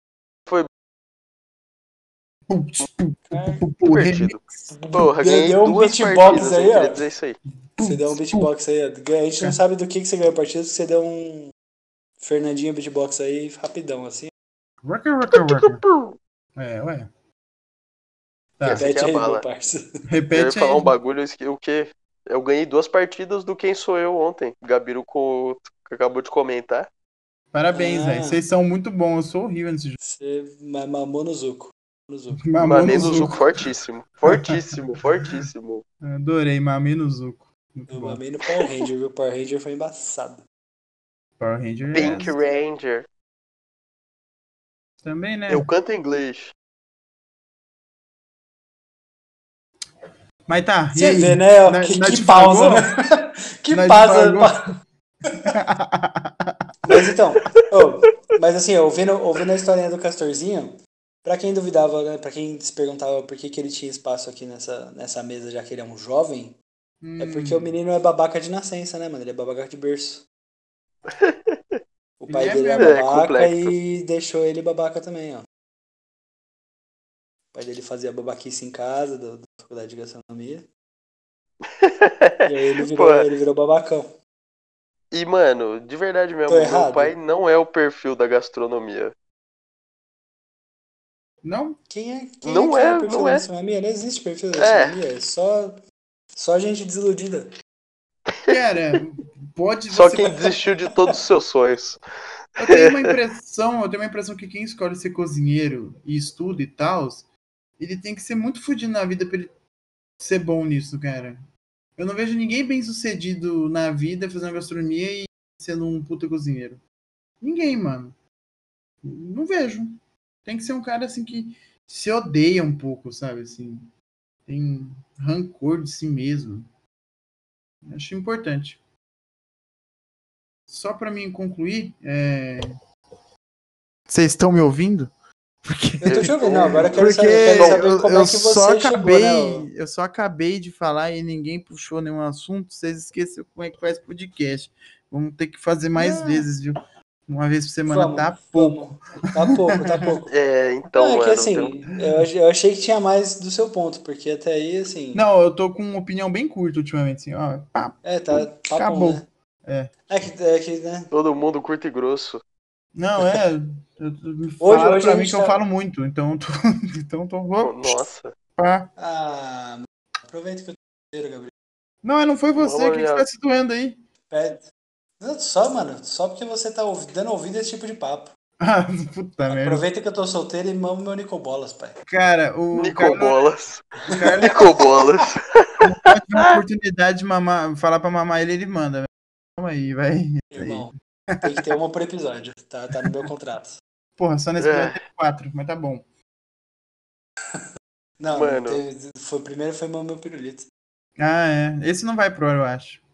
Putz, pu- Cara, pu- pu- divertido. remix. Porra, Deu- ganhei deu um duas beatbox partidas, aí, hein? ó. Queria dizer isso aí. Você deu um beatbox aí, ó. A gente não sabe do que, que você ganhou a partida, porque você deu um Fernandinho beatbox aí, rapidão, assim. Rocker, rocker, rocker. É, ué. Tá, Essa aqui Repete é a aí, bala. meu parça. Eu ia repete falar aí. um bagulho, eu esque- o quê? Eu ganhei duas partidas do Quem Sou Eu ontem. Gabiru co- acabou de comentar. Parabéns, Ah. velho. Vocês são muito bons. Eu sou horrível nesse jogo. Você ma- mamou no Zuco. Zuko. Mamou Mamei no no Zuko Zuko. fortíssimo. Fortíssimo, fortíssimo. Adorei, mamei no Zuko. Muito Eu bom. mamei no Power Ranger, viu? Power Ranger foi embaçado. Power Ranger Pink é... Ranger. também, né? Eu canto em inglês. Mas tá, e Você aí? vê, né? Nós- Que, nós que divagou? pausa, né? Que Nós pausa. divagou? pa- Mas então, ô, mas assim, ouvindo, ouvindo a historinha do Castorzinho, pra quem duvidava, né? Pra quem se perguntava por que, que ele tinha espaço aqui nessa, nessa mesa, já que ele é um jovem, é porque o Hum, menino é babaca de nascença, né, mano? Ele é babaca de berço. O Ele pai é dele é mesmo. É babaca complexo. e deixou ele babaca também, ó. O pai dele fazia babaquice em casa, da da faculdade de gastronomia. E aí ele Pô, virou, ele virou babacão. e mano, de verdade mesmo, Tô meu errado? pai não é o perfil da gastronomia. não? Quem é, quem é Não que é o é, perfil não da é. gastronomia? Não existe perfil da É, gastronomia, é só, só gente desiludida. Cara, pode só você... quem desistiu de todos os seus sonhos. Eu tenho uma impressão, eu tenho uma impressão que quem escolhe ser cozinheiro e estuda e tal, ele tem que ser muito fudido na vida pra ele ser bom nisso, cara. Eu não vejo ninguém bem sucedido na vida fazendo gastronomia e sendo um puta cozinheiro. Ninguém, mano. Não vejo. Tem que ser um cara assim que se odeia um pouco, sabe? Assim, tem rancor de si mesmo. Acho importante. Só pra mim concluir, é... vocês estão me ouvindo? Porque, Eu tô Eu te ouvindo, estou não, agora eu quero porque saber, eu quero saber eu, como eu é que só você chegou, né? ô- acabei, eu só acabei de falar e ninguém puxou nenhum assunto. Vocês esqueceram como é que faz podcast. Vamos ter que fazer mais Não, vezes, viu? Uma vez por semana tá vamos, pouco. vamos. Tá pouco, tá pouco. É, Não, então, é que mano, tem um- assim, eu, ach- eu achei que tinha mais do seu ponto, porque até aí, assim, Não, eu tô com uma opinião bem curta ultimamente, assim, ó. Pá, é, tá papão, acabou. né? É. É que, é que, né? todo mundo curto e grosso. Não, é. eu- eu- me Hoje, falaram hoje a pra mim gente que eu tá. falo muito, então eu tô. Então eu tô. Oh, Vou, nossa, pá. Ah, mano, aproveita que eu tô inteiro, Gabriel. Não, não foi você, mama o que, que você minha. tá se doendo aí? Pede. Não, só, mano, só porque você tá ouvi- dando ouvido a esse tipo de papo. Ah, puta merda. Aproveita que eu tô solteiro e mamo meu Nicobolas, pai. Cara, o Carlos, Nicobolas. o Carlos Nicobolas. pode ter uma oportunidade de mamar, falar pra mamar ele, ele manda. Velho. Calma aí, vai. Aí. Irmão, tem que ter uma por episódio. Tá, tá no meu contrato. Porra, só nesse episódio É, teve quatro, mas tá bom. Não, não mano, teve. Foi, primeiro foi mamar meu pirulito. Ah, é. Esse não vai pro ar, eu acho.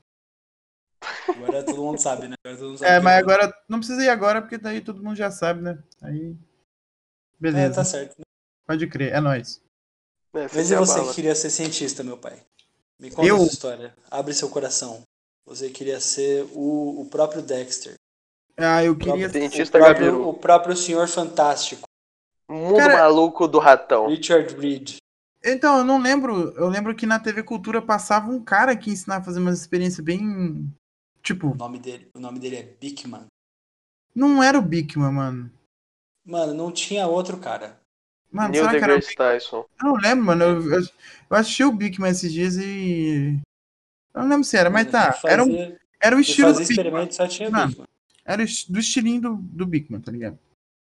Agora todo mundo sabe, né? Agora todo mundo sabe É, que mas eu vou. agora não precisa ir agora, porque daí todo mundo já sabe, né? Aí. É, Beleza. tá certo. Pode crer, é nóis. é, Mas sempre e a você bala. que queria ser cientista, meu pai? Me conta Eu? essa história. Abre seu coração. Você queria ser o, o próprio Dexter. Ah, eu O próprio, queria. o, Cientista próprio, Gabiru. o próprio Senhor Fantástico. Mundo Cara- maluco do ratão. Richard Reed. Então, eu não lembro. Eu lembro que na T V Cultura passava um cara que ensinava a fazer umas experiências bem. Tipo, O nome dele, o nome dele é Bickman. não era o Bigman, mano. Mano, não tinha outro cara. Mano, Neil será que era o deGrasse Tyson. Eu não lembro, mano. Eu, eu, eu assisti o Bigman esses dias e. Eu não lembro se era, mas Mano, tá. que Era, um, fazia, era o que estilo do fazia Bigman. experimento só tinha Mano, Bickman. era o- do estilinho do, do Bigman, tá ligado?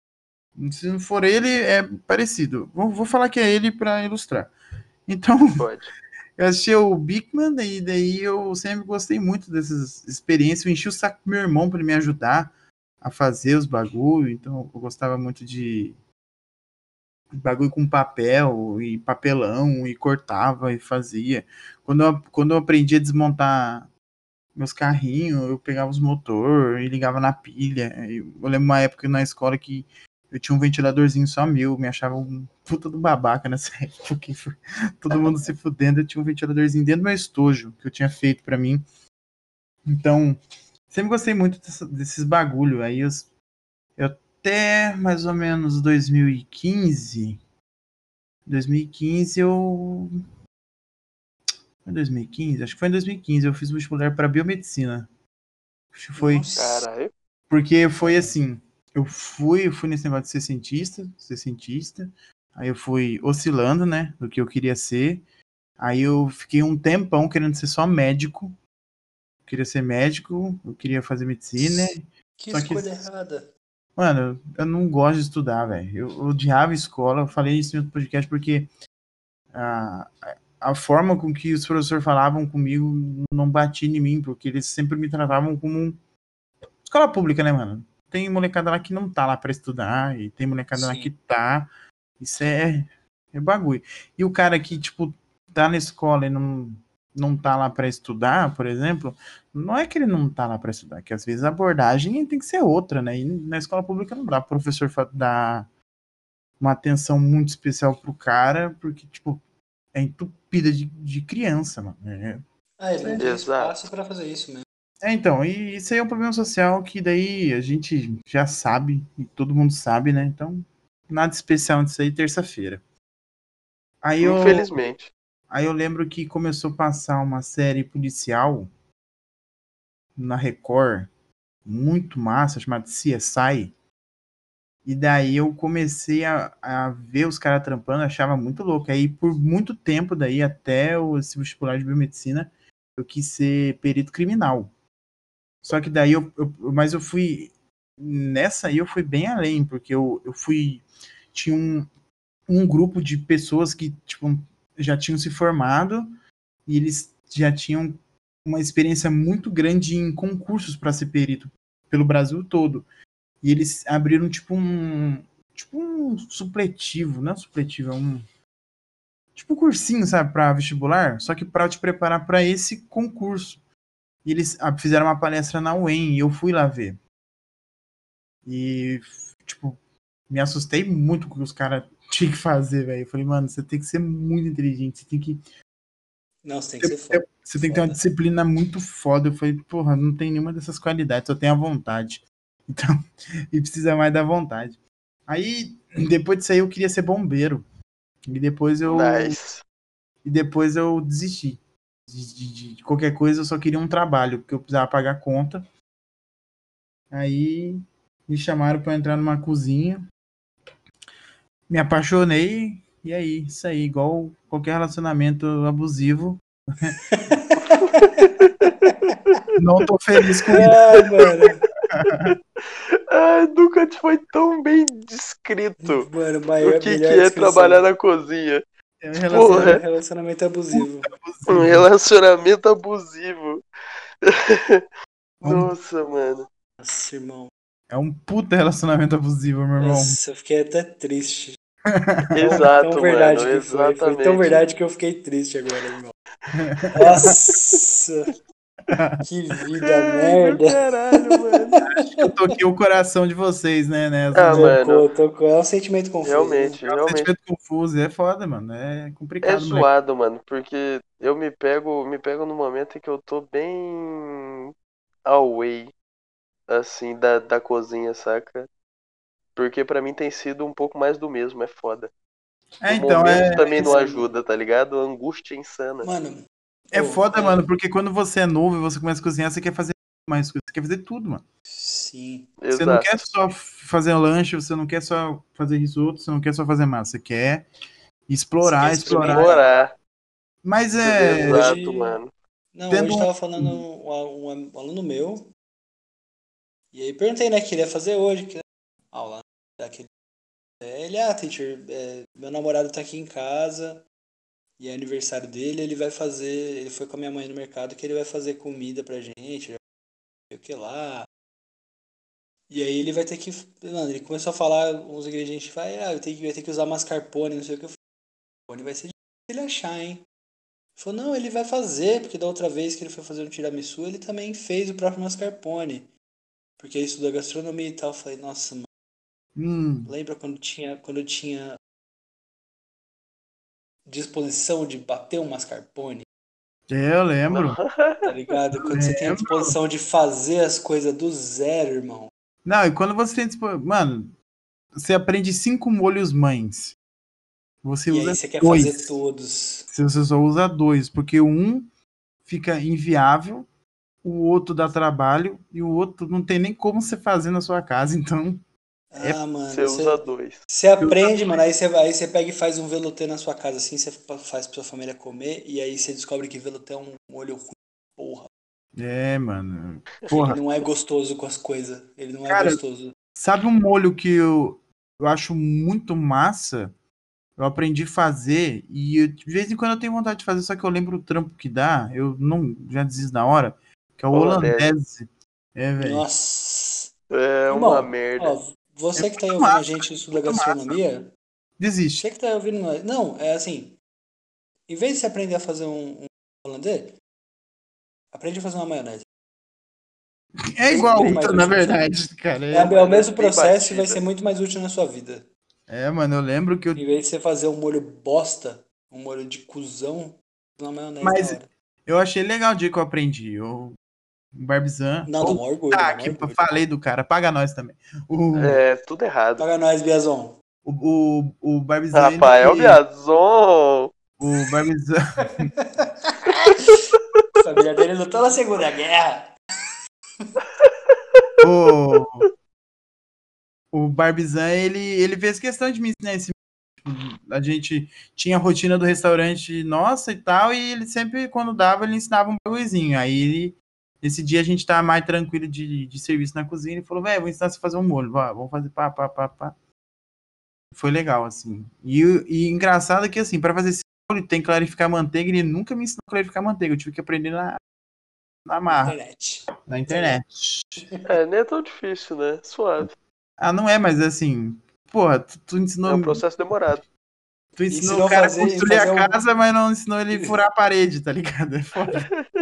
Se não for ele, é parecido. Vou, vou falar que é ele pra ilustrar. Então, Pode. eu assisti o Bigman e daí eu sempre gostei muito dessas experiências. Eu enchi o saco do meu irmão pra ele me ajudar a fazer os bagulho. Então, eu gostava muito de bagulho com papel e papelão e cortava e fazia. Quando eu, quando eu aprendi a desmontar meus carrinhos, eu pegava os motor e ligava na pilha. Eu, eu lembro uma época na escola que eu tinha um ventiladorzinho só meu, me achava um puta do babaca nessa época, porque foi todo mundo se fudendo, eu tinha um ventiladorzinho dentro do meu estojo que eu tinha feito pra mim. Então, sempre gostei muito dessa- desses bagulho. Aí eu, eu até mais ou menos dois mil e quinze, dois mil e quinze eu foi em dois mil e quinze? Acho que foi em dois mil e quinze. Eu fiz vestibular para biomedicina. Acho que foi. Nossa. Caralho. Porque foi assim. Eu fui, eu fui nesse negócio de ser cientista, ser cientista. Aí eu fui oscilando, né? Do que eu queria ser. Aí eu fiquei um tempão querendo ser só médico. Eu queria ser médico, eu queria fazer medicina. Que Só que escolha errada. Mano, eu não gosto de estudar, velho. Eu odiava escola. Eu falei isso em outro podcast porque a, a forma com que os professores falavam comigo não batia em mim, porque eles sempre me tratavam como um- escola pública, né, mano? Tem molecada lá que não tá lá pra estudar, e tem molecada lá que Sim. tá. Isso é, é bagulho. E o cara que, tipo, tá na escola e não, não tá lá pra estudar, por exemplo, não é que ele não tá lá pra estudar, que às vezes a abordagem tem que ser outra, né? E na escola pública não dá. O professor fa- dá uma atenção muito especial pro cara, porque, tipo, é entupida de, de criança, mano. É, Ah, ele não tem espaço Exato. pra fazer isso mesmo. é, então, e isso aí é um problema social que daí a gente já sabe, e todo mundo sabe, né? Então, nada especial nisso aí, terça-feira. Aí eu, Infelizmente. aí eu lembro que começou a passar uma série policial na Record, muito massa, chamada C S I. E daí eu comecei a, a ver os caras trampando, achava muito louco. Aí por muito tempo daí, até o esse vestibular de biomedicina, eu quis ser perito criminal. Só que daí eu, eu- mas eu fui nessa aí eu fui bem além, porque eu, eu fui tinha um, um grupo de pessoas que tipo já tinham se formado e eles já tinham uma experiência muito grande em concursos para ser perito pelo Brasil todo. E eles abriram tipo um tipo um supletivo, não é supletivo, é um tipo um cursinho, sabe, para vestibular, só que para te preparar para esse concurso. E eles ah, fizeram uma palestra na U E M e eu fui lá ver. E, tipo, me assustei muito com o que os caras tinham que fazer, velho. Eu falei, mano, você tem que ser muito inteligente, você tem que Não, você tem que ser foda. ter, você tem que ter uma Foda. disciplina muito foda. Eu falei, porra, não tem nenhuma dessas qualidades, só tenho a vontade. Então, e precisa mais da vontade. Aí, depois disso aí, eu queria ser bombeiro. E depois eu, Nice. e depois eu desisti. De, de- de qualquer coisa, eu só queria um trabalho, porque eu precisava pagar a conta. Aí me chamaram para entrar numa cozinha. Me apaixonei, e aí, isso aí, igual qualquer relacionamento abusivo. Não tô feliz com isso. Ai, mano. Ai, nunca foi tão bem descrito Mano, o maior, que, que melhor é trabalhar descrição. na cozinha. É um Rela- relacionamento Porra, Relacionamento abusivo. um abusivo. relacionamento abusivo. É um, Nossa, mano. Nossa, irmão. é um puta relacionamento abusivo, meu irmão. Nossa, eu fiquei até triste. Tão, tão Exato, mano. verdade que foi. Foi tão Exatamente. verdade que eu fiquei triste agora, irmão. Nossa, que vida Ai, do merda. caralho, mano. Acho que eu toquei o coração de vocês, né, nessa, Ah, né? mano. Tocou, tocou. É um sentimento confuso, né? Realmente, É um realmente. sentimento confuso, é foda, mano. É É complicado, moleque. zoado, mano, porque eu me pego, me pego no momento em que eu tô bem away, assim, da, da cozinha, saca? Porque pra mim tem sido um pouco mais do mesmo, é foda. É, O então, momento é, também não Esse- ajuda, tá ligado? A angústia insana. Mano, é oh, foda, é, mano, porque quando você é novo e você começa a cozinhar, você quer fazer mais coisas, você quer fazer tudo, mano. sim. Você não quer Exato. só fazer lanche, você não quer só fazer risoto, você não quer só fazer massa, você quer Você quer explorar, explorar. experimentar. Explorar. Mas é, Exato, Hoje. mano. Não, tendo hoje um. tava falando um, um- um aluno meu. E aí perguntei, né, o que ele ia fazer hoje. Que aula daquele. É, ele, ah, teacher, é, meu namorado tá aqui em casa. E é aniversário dele, ele vai fazer. Ele foi com a minha mãe no mercado que ele vai fazer comida pra gente. Não sei o que lá. E aí ele vai ter que. Mano, ele começou a falar uns ingredientes. Vai, ah, eu tenho que, vai ter que usar mascarpone, não sei o que. Eu falei, mascarpone vai ser difícil ele achar, hein? Ele falou, não, ele vai fazer, porque da outra vez que ele foi fazer um tiramisu, ele também fez o próprio mascarpone. Porque ele estudou gastronomia e tal. Eu falei, nossa, mano, Hum, lembra quando tinha, quando eu tinha disposição de bater um mascarpone? eu lembro. Tá ligado? Quando você tem a Lembro. disposição de fazer as coisas do zero, irmão. Não, e quando você tem. dispo- Mano, você aprende cinco molhos mães. Você E aí usa você quer fazer dois. todos. Se você só usa dois, porque um fica inviável, o outro dá trabalho e o outro não tem nem como você fazer na sua casa. Então, é Ah, mano, Você usa você, dois. você aprende, mano, aí você, aí você pega e faz um velouté na sua casa, assim, você fa- faz pra sua família comer, e aí você descobre que velouté é um molho ruim, porra. É, mano. Ele Porra, não é gostoso com as coisas, ele não é cara, gostoso. Sabe um molho que eu, eu acho muito massa? Eu aprendi a fazer e eu- de vez em quando eu tenho vontade de fazer, só que eu lembro o trampo que dá, eu não já desisto na hora, que é o Holandese. holandese. É, velho. Nossa. É uma Irmão, merda. ó, É você que tá aí muito ouvindo a massa, gente estuda muito massa. gastronomia, Desiste. você que tá ouvindo nós. Não, é assim, em vez de você aprender a fazer um, um holandês, aprende a fazer uma maionese. É Bem igual, Muito feito. mais na útil na sua vida. verdade, cara. É, É, a- é o mesmo Maionese bem processo e vai batida. ser muito mais útil na sua vida. é, mano, eu lembro que eu. Em vez de você fazer um molho bosta, um molho de cuzão, uma maionese da Mas hora. eu achei legal o dia que eu aprendi. Eu, o Barbizan. Não, dá Ou, maior orgulho, tá, dá que maior eu orgulho. falei do cara, paga nós também. O, É, tudo errado. Paga nós, Biazon. o, o, o Barbizan, Rafael ele. Biazon. O Barbizan. A família dele lutou na Segunda Guerra. o, o Barbizan, ele, ele fez questão de me ensinar esse. A gente tinha a rotina do restaurante nossa e tal, e ele sempre, quando dava, ele ensinava um bagulhozinho. Aí ele, esse dia a gente tava mais tranquilo de, de serviço na cozinha, ele falou, velho, vou ensinar você a fazer um molho, vá, vamos fazer pá, pá, pá, pá. Foi legal, assim. E, e engraçado que, assim, para fazer esse molho tem que clarificar manteiga, e ele nunca me ensinou a clarificar manteiga, eu tive que aprender na, na marra, Internet. na internet. É, nem é tão difícil, né? Suave. Ah, não é, mas assim, porra, tu, tu ensinou, É um processo demorado. tu ensinou Ensinou o cara a fazer- construir fazer a um- casa, mas não ensinou ele a furar a parede, tá ligado? É foda.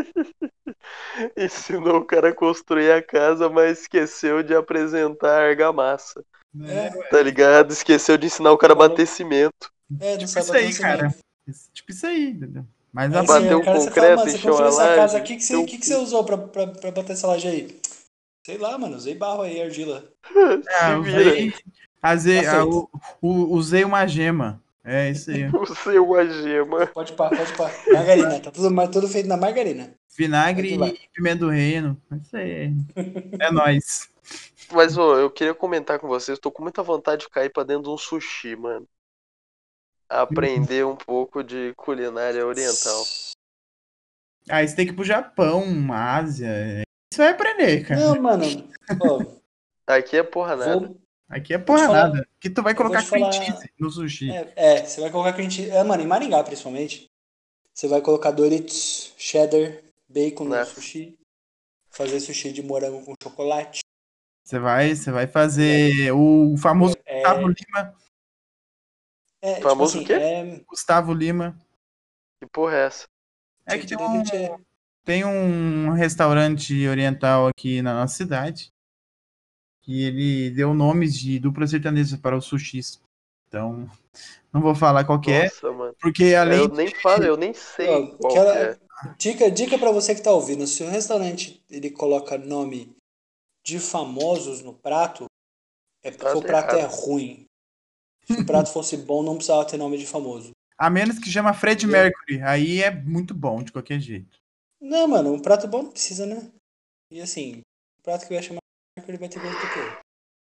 Ensinou o cara a construir a casa, mas esqueceu de apresentar a argamassa. É, Tá ligado? Esqueceu de ensinar o cara a Mano. bater cimento. é, não Tipo sabe isso bater aí, no cara. cimento. Tipo isso aí, entendeu? Mas Aí a você, Bateu o um cara, você fala, concreto, mano, você encheu construiu a essa casa, laje, o que, que, você, deu que, que você usou pra, pra, pra bater essa laje aí? Sei lá, mano, usei barro aí, argila. Ah, Se vira. usei, azei, Tá ah, feito. u- u- usei uma gema. É isso aí. Usei uma gema. Pode pá, pode pá. Margarina, tá tudo, mar- tudo feito na margarina. Vinagre Aqui vai. e pimenta do reino. É isso aí. É nóis. Mas, ô, eu queria comentar com vocês, tô com muita vontade de cair pra dentro de um sushi, mano. Aprender um pouco de culinária oriental. Ah, você tem que ir pro Japão, Ásia. é- Você vai aprender, cara. Não, mano, ó, Aqui é porra nada. vou, Aqui é vou te porra falar, nada. Aqui tu vai eu vou colocar te falar, cream cheese no sushi. é, é, você vai colocar que a gente, é, mano, em Maringá, principalmente, você vai colocar Doritos, cheddar, bacon no Nossa. sushi, fazer sushi de morango com chocolate. Você vai, você vai fazer o famoso É, Gustavo Lima. é, tipo Famoso assim, o quê? é... Gustavo Lima. Que porra é essa? É que tem um, tem um restaurante oriental aqui na nossa cidade que ele deu nomes de dupla sertaneja para os sushis. Então, não vou falar qual que é, Nossa, mano. porque além Eu nem falo, eu nem sei Ó, qual aquela- que é. Dica, dica para você que tá ouvindo, se o restaurante ele coloca nome de famosos no prato, é porque Tá o prato é errado. ruim. Se o prato fosse bom, não precisava ter nome de famoso. a menos que chama Fred Entendeu? Mercury, aí é muito bom de qualquer jeito. Não, mano, um prato bom não precisa, né? E assim, o prato que vai chamar ele vai ter gosto do quê?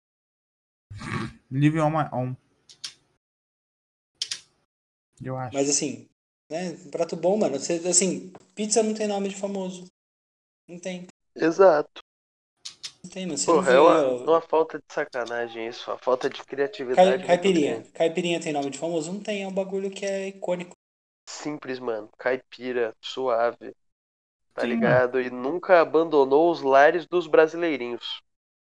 Live on my own. Eu acho. Mas assim, né? Um prato bom, mano. Você, assim, pizza não tem nome de famoso. Não tem. Exato. Não tem, mano. Você não Porra, viu é aí, uma, ó. uma falta de sacanagem isso, uma falta de Cai- criatividade muito caipirinha. grande. Caipirinha tem nome de famoso? Não tem, é um bagulho que é icônico. Simples, mano. Caipira, suave. Tá Sim, ligado? E nunca abandonou os lares dos brasileirinhos.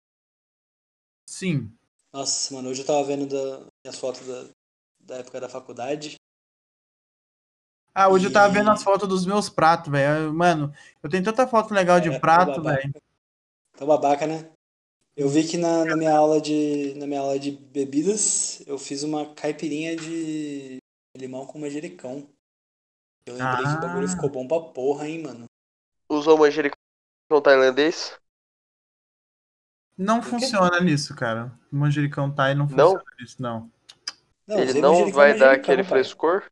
Sim. Nossa, mano, hoje eu tava vendo da, minhas fotos da, da época da faculdade. Ah, hoje eu tava E- vendo as fotos dos meus pratos, velho. Mano, eu tenho tanta foto legal de Cara, prato, tô babaca. velho. Tá babaca, né? Eu vi que na, na minha aula de na minha aula de bebidas, eu fiz uma caipirinha de limão com manjericão. Eu lembrei que o bagulho Ah. ficou bom pra porra, hein, mano. Usou manjericão tailandês? Não quê? funciona nisso, cara. O manjericão Thai não Não? funciona nisso, não. Não, Ele usei não manjericão, vai dar manjericão, aquele pai. frescor?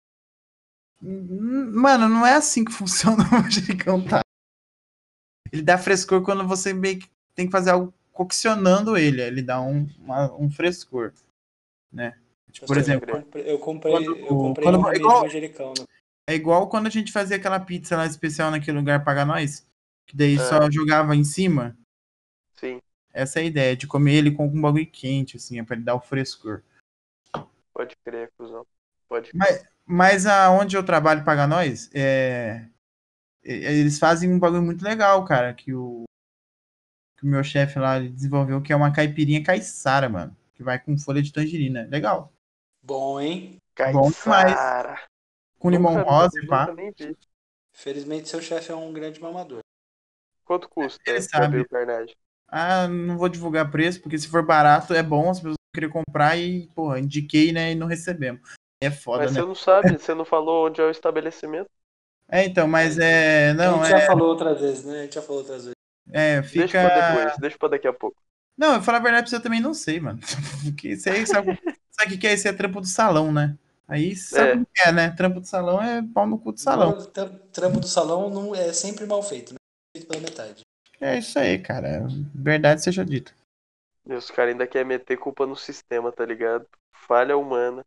Hum, Mano, não é assim que funciona o manjericão Thai. Ele dá frescor quando você meio que tem que fazer algo coccionando ele. Ele dá um, uma- um frescor, né? Tipo, por Eu exemplo, comprei, eu comprei, quando- eu comprei quando- um remédio igual- de manjericão, né? é igual quando a gente fazia aquela pizza lá especial naquele lugar Paga Nós, que daí Ah. só jogava em cima. Sim. Essa é a ideia, de comer ele com um bagulho quente, assim, é pra ele dar o frescor. Pode crer, cuzão. Pode crer. Mas, mas aonde eu trabalho paga nós, é, é- eles fazem um bagulho muito legal, cara, que o, que o meu chefe lá ele desenvolveu, que é uma caipirinha caiçara, mano, que vai com folha de tangerina. Legal. Bom, hein? Bom demais. Caiçara. Com limão Nunca, rosa e pá. nunca nem vi. Felizmente seu chefe é um grande mamador. Quanto custa? Ele Vai sabe. ver o carnagem. Ah, não vou divulgar preço, porque se for barato é bom, as pessoas vão querer comprar e, porra, indiquei, né, e não recebemos. É foda, Mas né? você não sabe, você não falou onde é o estabelecimento. É, então, mas é. A Não, gente é. já falou outras vezes, né? A gente já falou outras vezes. É, Deixa pra fica. depois, deixa pra daqui a pouco. Não, eu falar a verdade pra você, eu também não sei, mano. Porque isso aí, sabe, sabe o que que é? Isso é trampo do salão, né? Aí sabe É. o que é, né? Trampo do salão é pau no cu do salão. No tra- trampo do salão não é sempre mal feito, né? Feito pela metade. É isso aí, cara. Verdade seja dita. E os caras ainda querem meter culpa no sistema, tá ligado? Falha humana.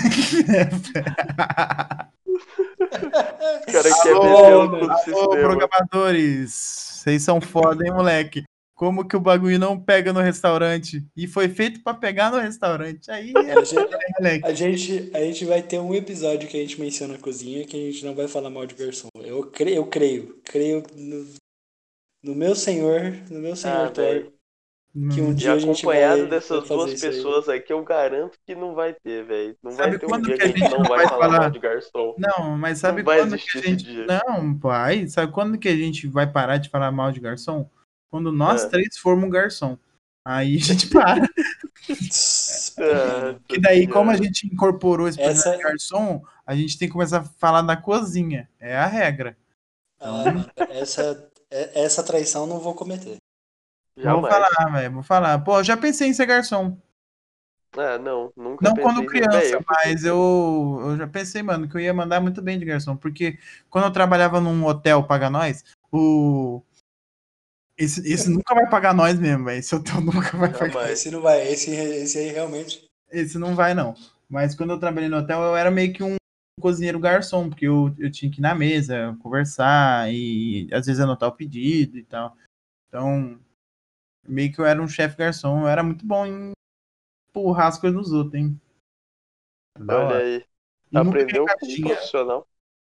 Os caras querem Alô, meter o cu no Alô, sistema. programadores. Vocês são foda, hein, moleque? Como que o bagulho não pega no restaurante? E foi feito pra pegar no restaurante. Aí é A gente, foda, né, moleque? a, gente, a gente vai ter um episódio que a gente menciona a cozinha que a gente não vai falar mal de garçom. Eu creio, eu creio, creio no, no meu senhor, no meu senhor Ah, Thor, velho. que um Hum, E dia a gente acompanhado vai, dessas vai fazer duas isso aí. pessoas aqui, eu garanto que não vai ter, velho. Não Sabe vai ter um quando dia que que a a gente gente não não vai vai falar falar? mal de garçom. Não, mas sabe Não vai quando que existir a esse gente. dia. Não, pai. Sabe quando que a gente vai parar de falar mal de garçom? Quando nós É. três formos um garçom. Aí a gente para. Tss, Ah, mano, Que daí, como a senhora. gente incorporou esse personagem de essa, garçom, a gente tem que começar a falar da cozinha. É a regra. Então, ah, mano, essa, é- essa traição eu não vou cometer. vou Jamais. falar, velho. Vou falar. Pô, eu já pensei em ser garçom. Ah, não. Nunca Não quando pensei em... criança, Velho, eu fico... mas eu, eu já pensei, mano, que eu ia mandar muito bem de garçom. Porque quando eu trabalhava num hotel paga nós, o. Esse, esse nunca vai pagar nós mesmo, velho. Esse hotel nunca vai pagar. Jamais. Esse não vai, esse, esse aí realmente. Esse não vai, não. Mas quando eu trabalhei no hotel, eu era meio que um cozinheiro garçom, porque eu, eu tinha que ir na mesa, conversar e às vezes anotar o pedido e tal. Então, meio que eu era um chefe garçom. Eu era muito bom em empurrar as coisas dos outros, hein? Da Olha hora. aí. E nunca ganhei Aprendeu com um caixinha. profissional.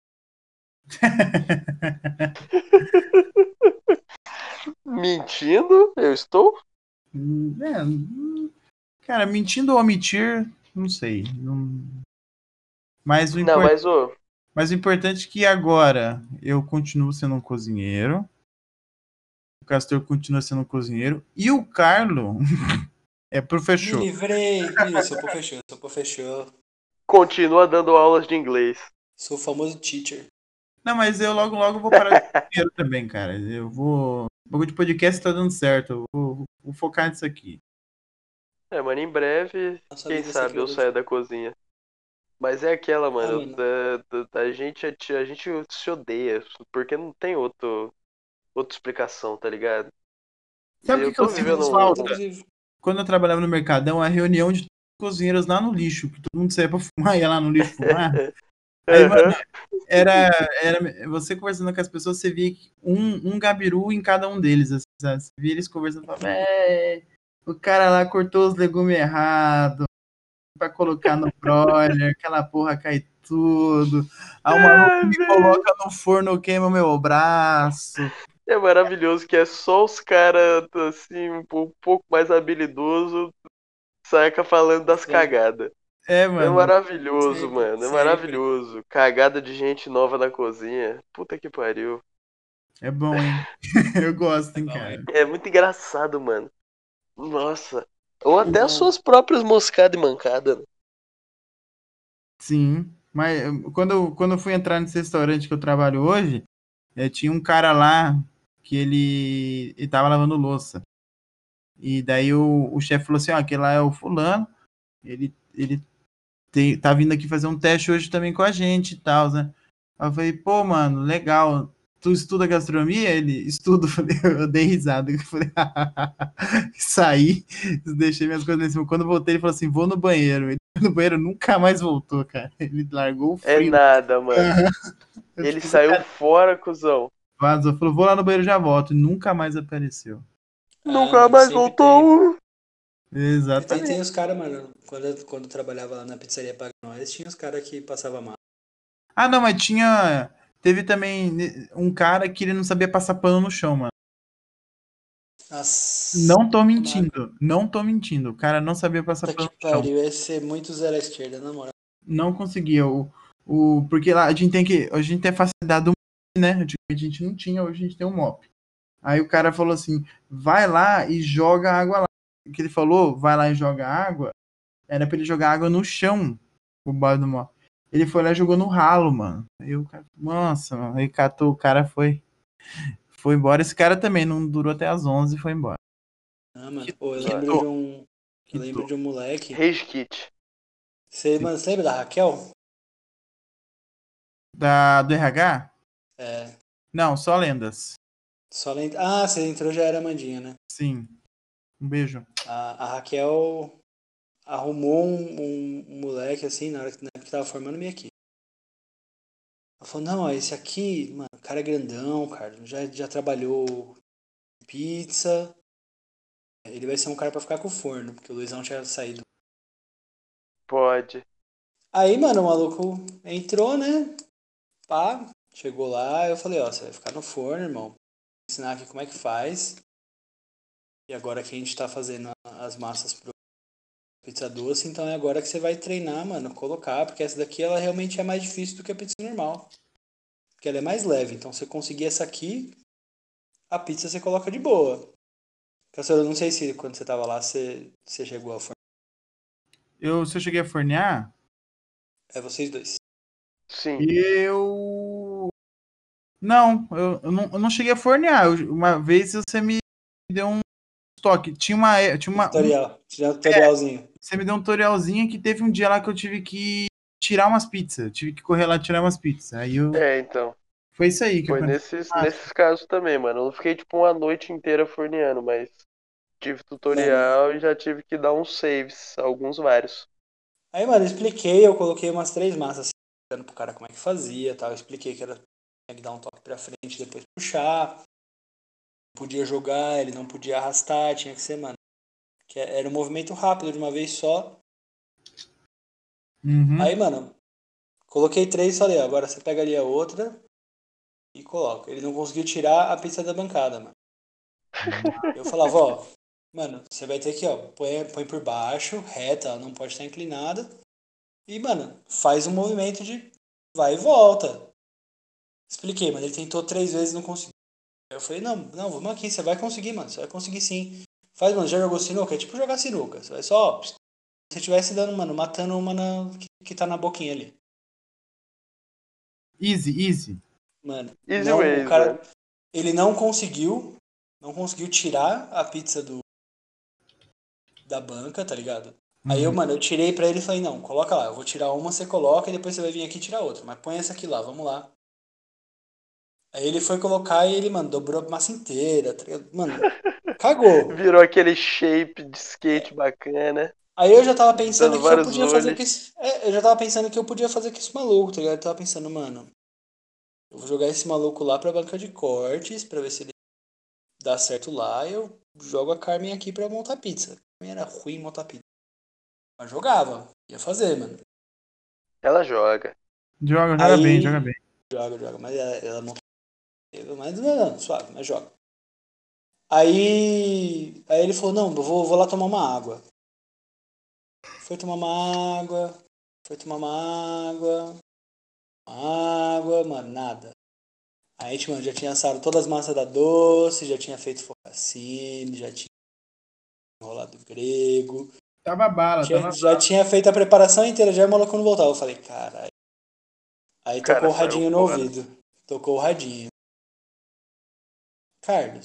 Mentindo? Eu estou? Hum, é, hum, cara, mentindo ou omitir, não sei. Não- Mas, o Não, impor- mas, ô... mas o importante é que agora eu continuo sendo um cozinheiro. O Castor continua sendo um cozinheiro. E o Carlo é Me professor. livrei. Isso, sou professor, sou professor. Continua dando aulas de inglês. Sou o famoso teacher. Não, mas eu logo, logo vou parar de ser cozinheiro também, cara. Eu vou. O bagulho de podcast tá dando certo. Eu vou, vou focar nisso aqui. É, mano, em breve, Nossa quem vida sabe eu secreta. saio da cozinha. Mas é aquela, mano, mano. da- da- a gente, a gente se odeia, porque não tem outro, outra explicação, tá ligado? Sabe o Eu que, que eu tô sinto vivendo um... falta? Inclusive, Quando eu trabalhava no Mercadão, a reunião de cozinheiros lá no lixo, que todo mundo saía pra fumar, ia lá no lixo fumar. Aí, mano, Aham. era, era você conversando com as pessoas, você via que um, um gabiru em cada um deles. Assim, sabe? Você via eles conversando e falava, é, o cara lá cortou os legumes errado pra colocar no broiler, aquela porra cai tudo. Aí o maluco Ai, me velho. coloca no forno, queima meu braço. É maravilhoso que é só os caras, assim, um pou- um pouco mais habilidoso, saca falando das Sim. cagadas. É, É mano, maravilhoso, Sempre, mano, é sempre. maravilhoso. Cagada de gente nova na cozinha. Puta que pariu. é bom, hein? Eu gosto, hein, É bom, cara. É muito engraçado, mano. Nossa. Ou até as suas próprias moscadas e mancadas. Sim, mas eh, quando eu, quando eu fui entrar nesse restaurante que eu trabalho hoje, eh, tinha um cara lá que ele, ele tava lavando louça. E daí o, o chefe falou assim, ó, aquele lá é o fulano, ele, ele tem, tá vindo aqui fazer um teste hoje também com a gente e tal, né? Aí eu falei, pô, mano, legal. Tu estuda gastronomia? Ele, estudo. Eu falei, eu dei risada. Eu falei, saí, deixei minhas coisas lá em cima. Quando eu voltei, ele falou assim, vou no banheiro. Ele foi no banheiro, nunca mais voltou, cara. Ele largou o É frio. nada, mano. Eu, Ele tipo, saiu fora, cuzão. vazou, falou, vou lá no banheiro e já volto. E nunca mais apareceu. Ah, Nunca mano, mais sempre tem. voltou. Sempre tem, tem Exatamente. os caras, mano. Quando, eu- quando eu trabalhava lá na pizzaria Paga Nós, tinha os caras que passavam mal. Ah, não, mas tinha. Teve também né, um cara que ele não sabia passar pano no chão, mano. Nossa, Não tô mano. mentindo. Não tô mentindo. O cara não sabia passar Puta que pano no chão. pariu, ia ser muito zero à esquerda, na moral. Não conseguia. O, o, porque lá a gente tem que. A gente tem facilidade do mop, né? Antigamente a gente não tinha, hoje a gente tem um mop. Aí o cara falou assim: vai lá e joga água lá. O que ele falou, vai lá e joga água, era pra ele jogar água no chão, o balde do mop. Ele foi lá e jogou no ralo, mano. Aí o cara, nossa, mano. Aí catou, o cara foi, foi embora. Esse cara também não durou até as onze e foi embora. Ah, mano. Ô, eu lembro Quitou, de um. Eu lembro quitou. de um moleque. Rage Kit. Você, mano, você lembra da Raquel? Da, do R H? É. Não, só lendas. Só lembra. Ah, você entrou já era Mandinha, né? Sim. Um beijo. A, a Raquel arrumou um, um, um moleque assim, na hora que, na época que tava formando minha equipe. Ela falou, não, ó, esse aqui, mano, o cara é grandão, cara, já, já trabalhou em pizza. Ele vai ser um cara pra ficar com o forno, porque o Luizão tinha saído. Pode. Aí, mano, o maluco entrou, né? Pá, chegou lá, eu falei, ó, você vai ficar no forno, irmão. Vou ensinar aqui como é que faz. E agora que a gente tá fazendo a- as massas pro pizza doce, então é agora que você vai treinar, mano, colocar, porque essa daqui ela realmente é mais difícil do que a pizza normal. Porque ela é mais leve, então você conseguir essa aqui, a pizza você coloca de boa. Caçador, eu não sei se quando você tava lá você, você chegou a forno. Eu, se eu cheguei a fornear, É vocês dois. Sim. eu. Não, eu, eu não, eu não cheguei a fornear. Eu- uma vez você me deu um toque. Tinha uma. é, Tinha uma um, Tutorial. Tinha um tutorialzinho. você me deu um tutorialzinho que teve um dia lá que eu tive que tirar umas pizzas. Eu tive que correr lá tirar umas pizzas. Aí eu. É, então. Foi isso aí que Foi aconteceu. nesses, Ah, nesses casos também, mano. Eu não fiquei tipo uma noite inteira forneando, mas tive Mano. tutorial e já tive que dar uns saves, alguns vários. Aí, mano, eu expliquei, eu coloquei umas três massas assim, explicando pro cara como é que fazia tal. Eu expliquei que era tinha que dar um toque pra frente, depois puxar. Podia jogar, ele não podia arrastar, tinha que ser, mano. Que era um movimento rápido de uma vez só. uhum. Aí, mano, coloquei três e falei, ó, agora você pega ali a outra e coloca. Ele não conseguiu tirar a pizza da bancada, mano. Eu falava, ó, mano, você vai ter que, ó, põe, põe por baixo, reta, ela não pode estar inclinada. E, mano, faz um movimento de vai e volta. Expliquei, mano, ele tentou três vezes e não conseguiu. Eu falei, não, não, vamos aqui, você vai conseguir, mano, você vai conseguir sim. Faz, mano, já jogou sinuca? É tipo jogar sinuca. Você vai só, ó, se você estivesse dando, mano, matando uma na, que, que tá na boquinha ali. Easy, easy. Mano, Easy não, o ways, mano. cara, ele não conseguiu, não conseguiu tirar a pizza do, da banca, tá ligado? Aí eu, Uhum. mano, eu tirei pra ele e falei, não, coloca lá, eu vou tirar uma, você coloca e depois você vai vir aqui tirar outra. Mas põe essa aqui lá, vamos lá. Aí ele foi colocar e ele, mano, dobrou a massa inteira, tá ligado? Mano, cagou. Virou aquele shape de skate bacana, Aí eu já tava pensando dando que eu vários podia fazer com olhos. esse. É, eu já tava pensando que eu podia fazer com esse maluco, tá ligado? Eu tava pensando, mano, eu vou jogar esse maluco lá pra banca de cortes, pra ver se ele dá certo lá. E eu jogo a Carmen aqui pra montar pizza. A Carmen era ruim em montar pizza. Mas jogava, ia fazer, mano. Ela joga. Joga, joga bem, joga Aí. bem. Joga, joga, mas ela, ela monta. Mas não, não, suave, mas joga. Aí. Aí ele falou, não, eu vou, vou lá tomar uma água. Foi tomar uma água. Foi tomar uma água. Uma água, mano, nada. Aí a gente, mano, já tinha assado todas as massas da doce, já tinha feito focassine, já tinha enrolado grego, Tava bala, tinha, tava. já tinha feito a preparação inteira, já o maluco não voltava. Eu falei, caralho. Aí O tocou cara o saiu radinho no fora. ouvido. Tocou o radinho. Carlos,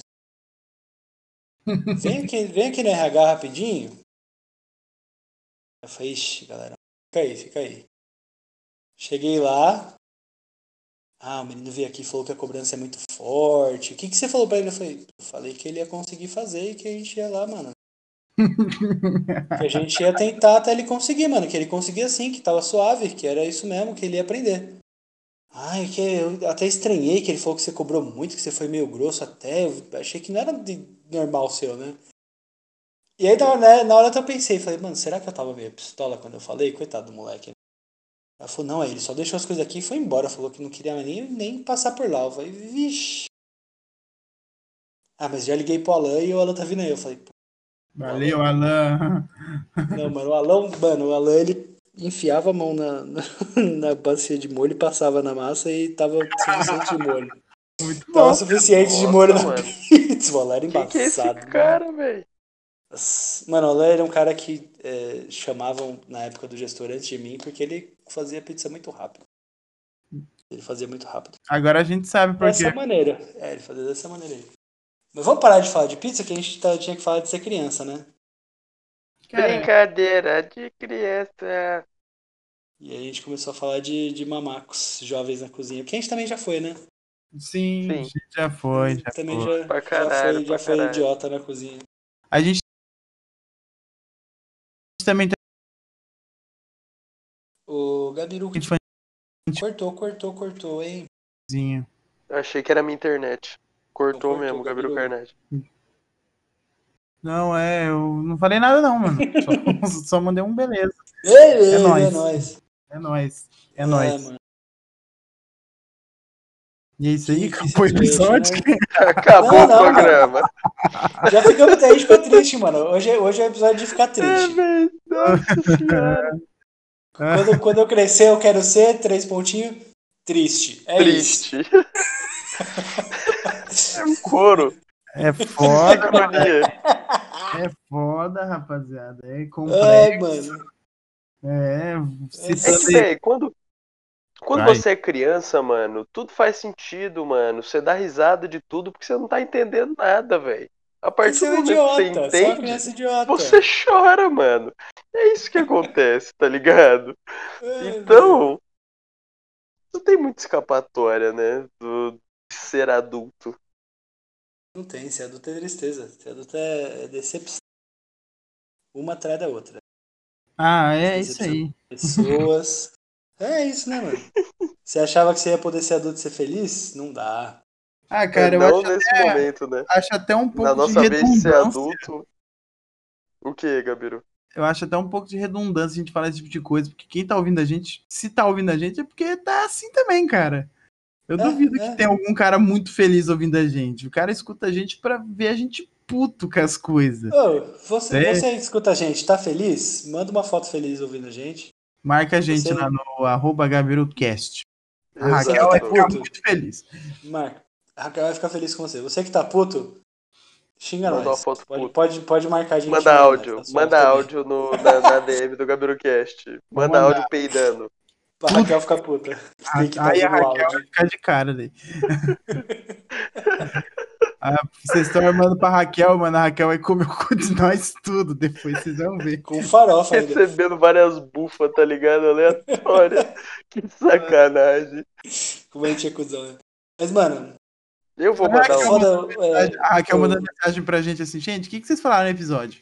vem aqui, vem aqui no R H rapidinho. Eu falei, ixi, galera, fica aí, fica aí. Cheguei lá. Ah, o menino veio aqui e falou que a cobrança é muito forte. O que, que você falou pra ele? Eu falei, eu falei que ele ia conseguir fazer e que a gente ia lá, mano. Que a gente ia tentar até ele conseguir, mano. Que ele conseguia sim, que tava suave, que era isso mesmo, que ele ia aprender. Ai, que eu até estranhei que ele falou que você cobrou muito, que você foi meio grosso até. Eu achei que não era de, normal seu, né? E aí, na hora, né, na hora eu pensei, falei, mano, será que eu tava meio pistola quando eu falei? Coitado do moleque. Ela falou, não, aí ele só deixou as coisas aqui e foi embora. Falou que não queria nem, nem passar por lá. Eu falei, vixe. Ah, mas já liguei pro Alan e o Alan tá vindo aí. Eu falei, pô, Valeu, Alan. não, mano, o Alan, mano, o Alan, ele enfiava a mão na, na, na bacia de molho e passava na massa e tava suficiente de molho. Muito Tava bom. suficiente de Nossa, molho na mano. pizza. O Alan era Quem que é esse embaçado. cara, velho? Mano, o Alan era um cara que é, chamavam na época do gestor antes de mim porque ele fazia pizza muito rápido. Ele fazia muito rápido. Agora a gente sabe por Dessa quê. maneira. É, ele fazia dessa maneira aí. Mas vamos parar de falar de pizza, que a gente tá- tinha que falar de ser criança, né? Cara, Brincadeira de criança. E aí a gente começou a falar de, de mamacos, jovens na cozinha. Porque a gente também já foi, né? sim, Sim. a gente já foi, já também foi. já, Pra já caralho, foi, já pra foi caralho. idiota na cozinha. A gente também tem O Gabiru infantilzinho. cortou, cortou, cortou, hein? Eu achei que era minha internet. Cortou, Não cortou, mesmo, Gabriel Gabiru. Carnage. Não, é, eu não falei nada não, mano. Só, só mandei um beleza. Beleza, É nóis. é nóis. É nóis. É É, nóis. mano. E é isso aí, Que- que acabou o situation, episódio. né? Acabou Não, não, o programa. Já ficamos até, a gente ficou triste, mano. Hoje, é- hoje é o episódio de ficar É, triste. velho. Nossa senhora. Quando, quando eu crescer, eu quero ser, três pontinhos, triste. É isso. Triste. É um couro. É foda, Sincronia. é foda, rapaziada. É Ai, complexo. mano. É, É citando que, aí. velho, quando, quando Vai. você é criança, mano, tudo faz sentido, mano. Você dá risada de tudo porque você não tá entendendo nada, velho. A partir Você é do um momento que você idiota. Você é uma entende, criança idiota. você chora, mano. É isso que acontece, tá ligado? Ai, velho. Então, não tem muita escapatória, né? Do de ser adulto. Não tem. Ser adulto é tristeza. Ser adulto é, é decepção. Uma atrás da outra. Ah, é isso Decepção aí. de pessoas. É isso, né, mano? Você achava que você ia poder ser adulto e ser feliz? Não dá. Ah, É, cara, eu não acho nesse até, momento, né? acho até um Na pouco de nossa vez de ser redundância. adulto. O que, Gabiru? Eu acho até um pouco de redundância a gente falar esse tipo de coisa, porque quem tá ouvindo a gente, se tá ouvindo a gente, é porque tá assim também, cara. Eu É, duvido é. que tenha algum cara muito feliz ouvindo a gente. O cara escuta a gente pra ver a gente puto com as coisas. Ô, você, É. você que escuta a gente, tá feliz? Manda uma foto feliz ouvindo a gente. Marca a gente Você- lá no arroba GabiruCast. A Exato. Raquel vai Tá ficar puto? muito feliz. Marca. A Raquel vai ficar feliz com você. Você que tá puto, xinga Manda uma nós. foto Pode, puta. pode, pode marcar a gente. Manda xingando nós, áudio. tá suave Manda também. áudio no, na, na D M do GabiruCast. Manda mandar. áudio peidando. A Raquel fica puta. Você tem que estar Aí a ouvindo o Raquel vai áudio. ficar de cara daí. Ah, vocês estão armando pra Raquel, mano. A Raquel vai comer o cu de nós tudo. Depois vocês vão ver. Com farofa ainda. Recebendo várias bufas, tá ligado? Aleatória. Que sacanagem. Como a gente é cuzão, né? Mas, mano, Eu vou Ah, mandar que um. foda. É, A Raquel o- mandando mensagem pra gente assim, gente, o que, que vocês falaram no episódio?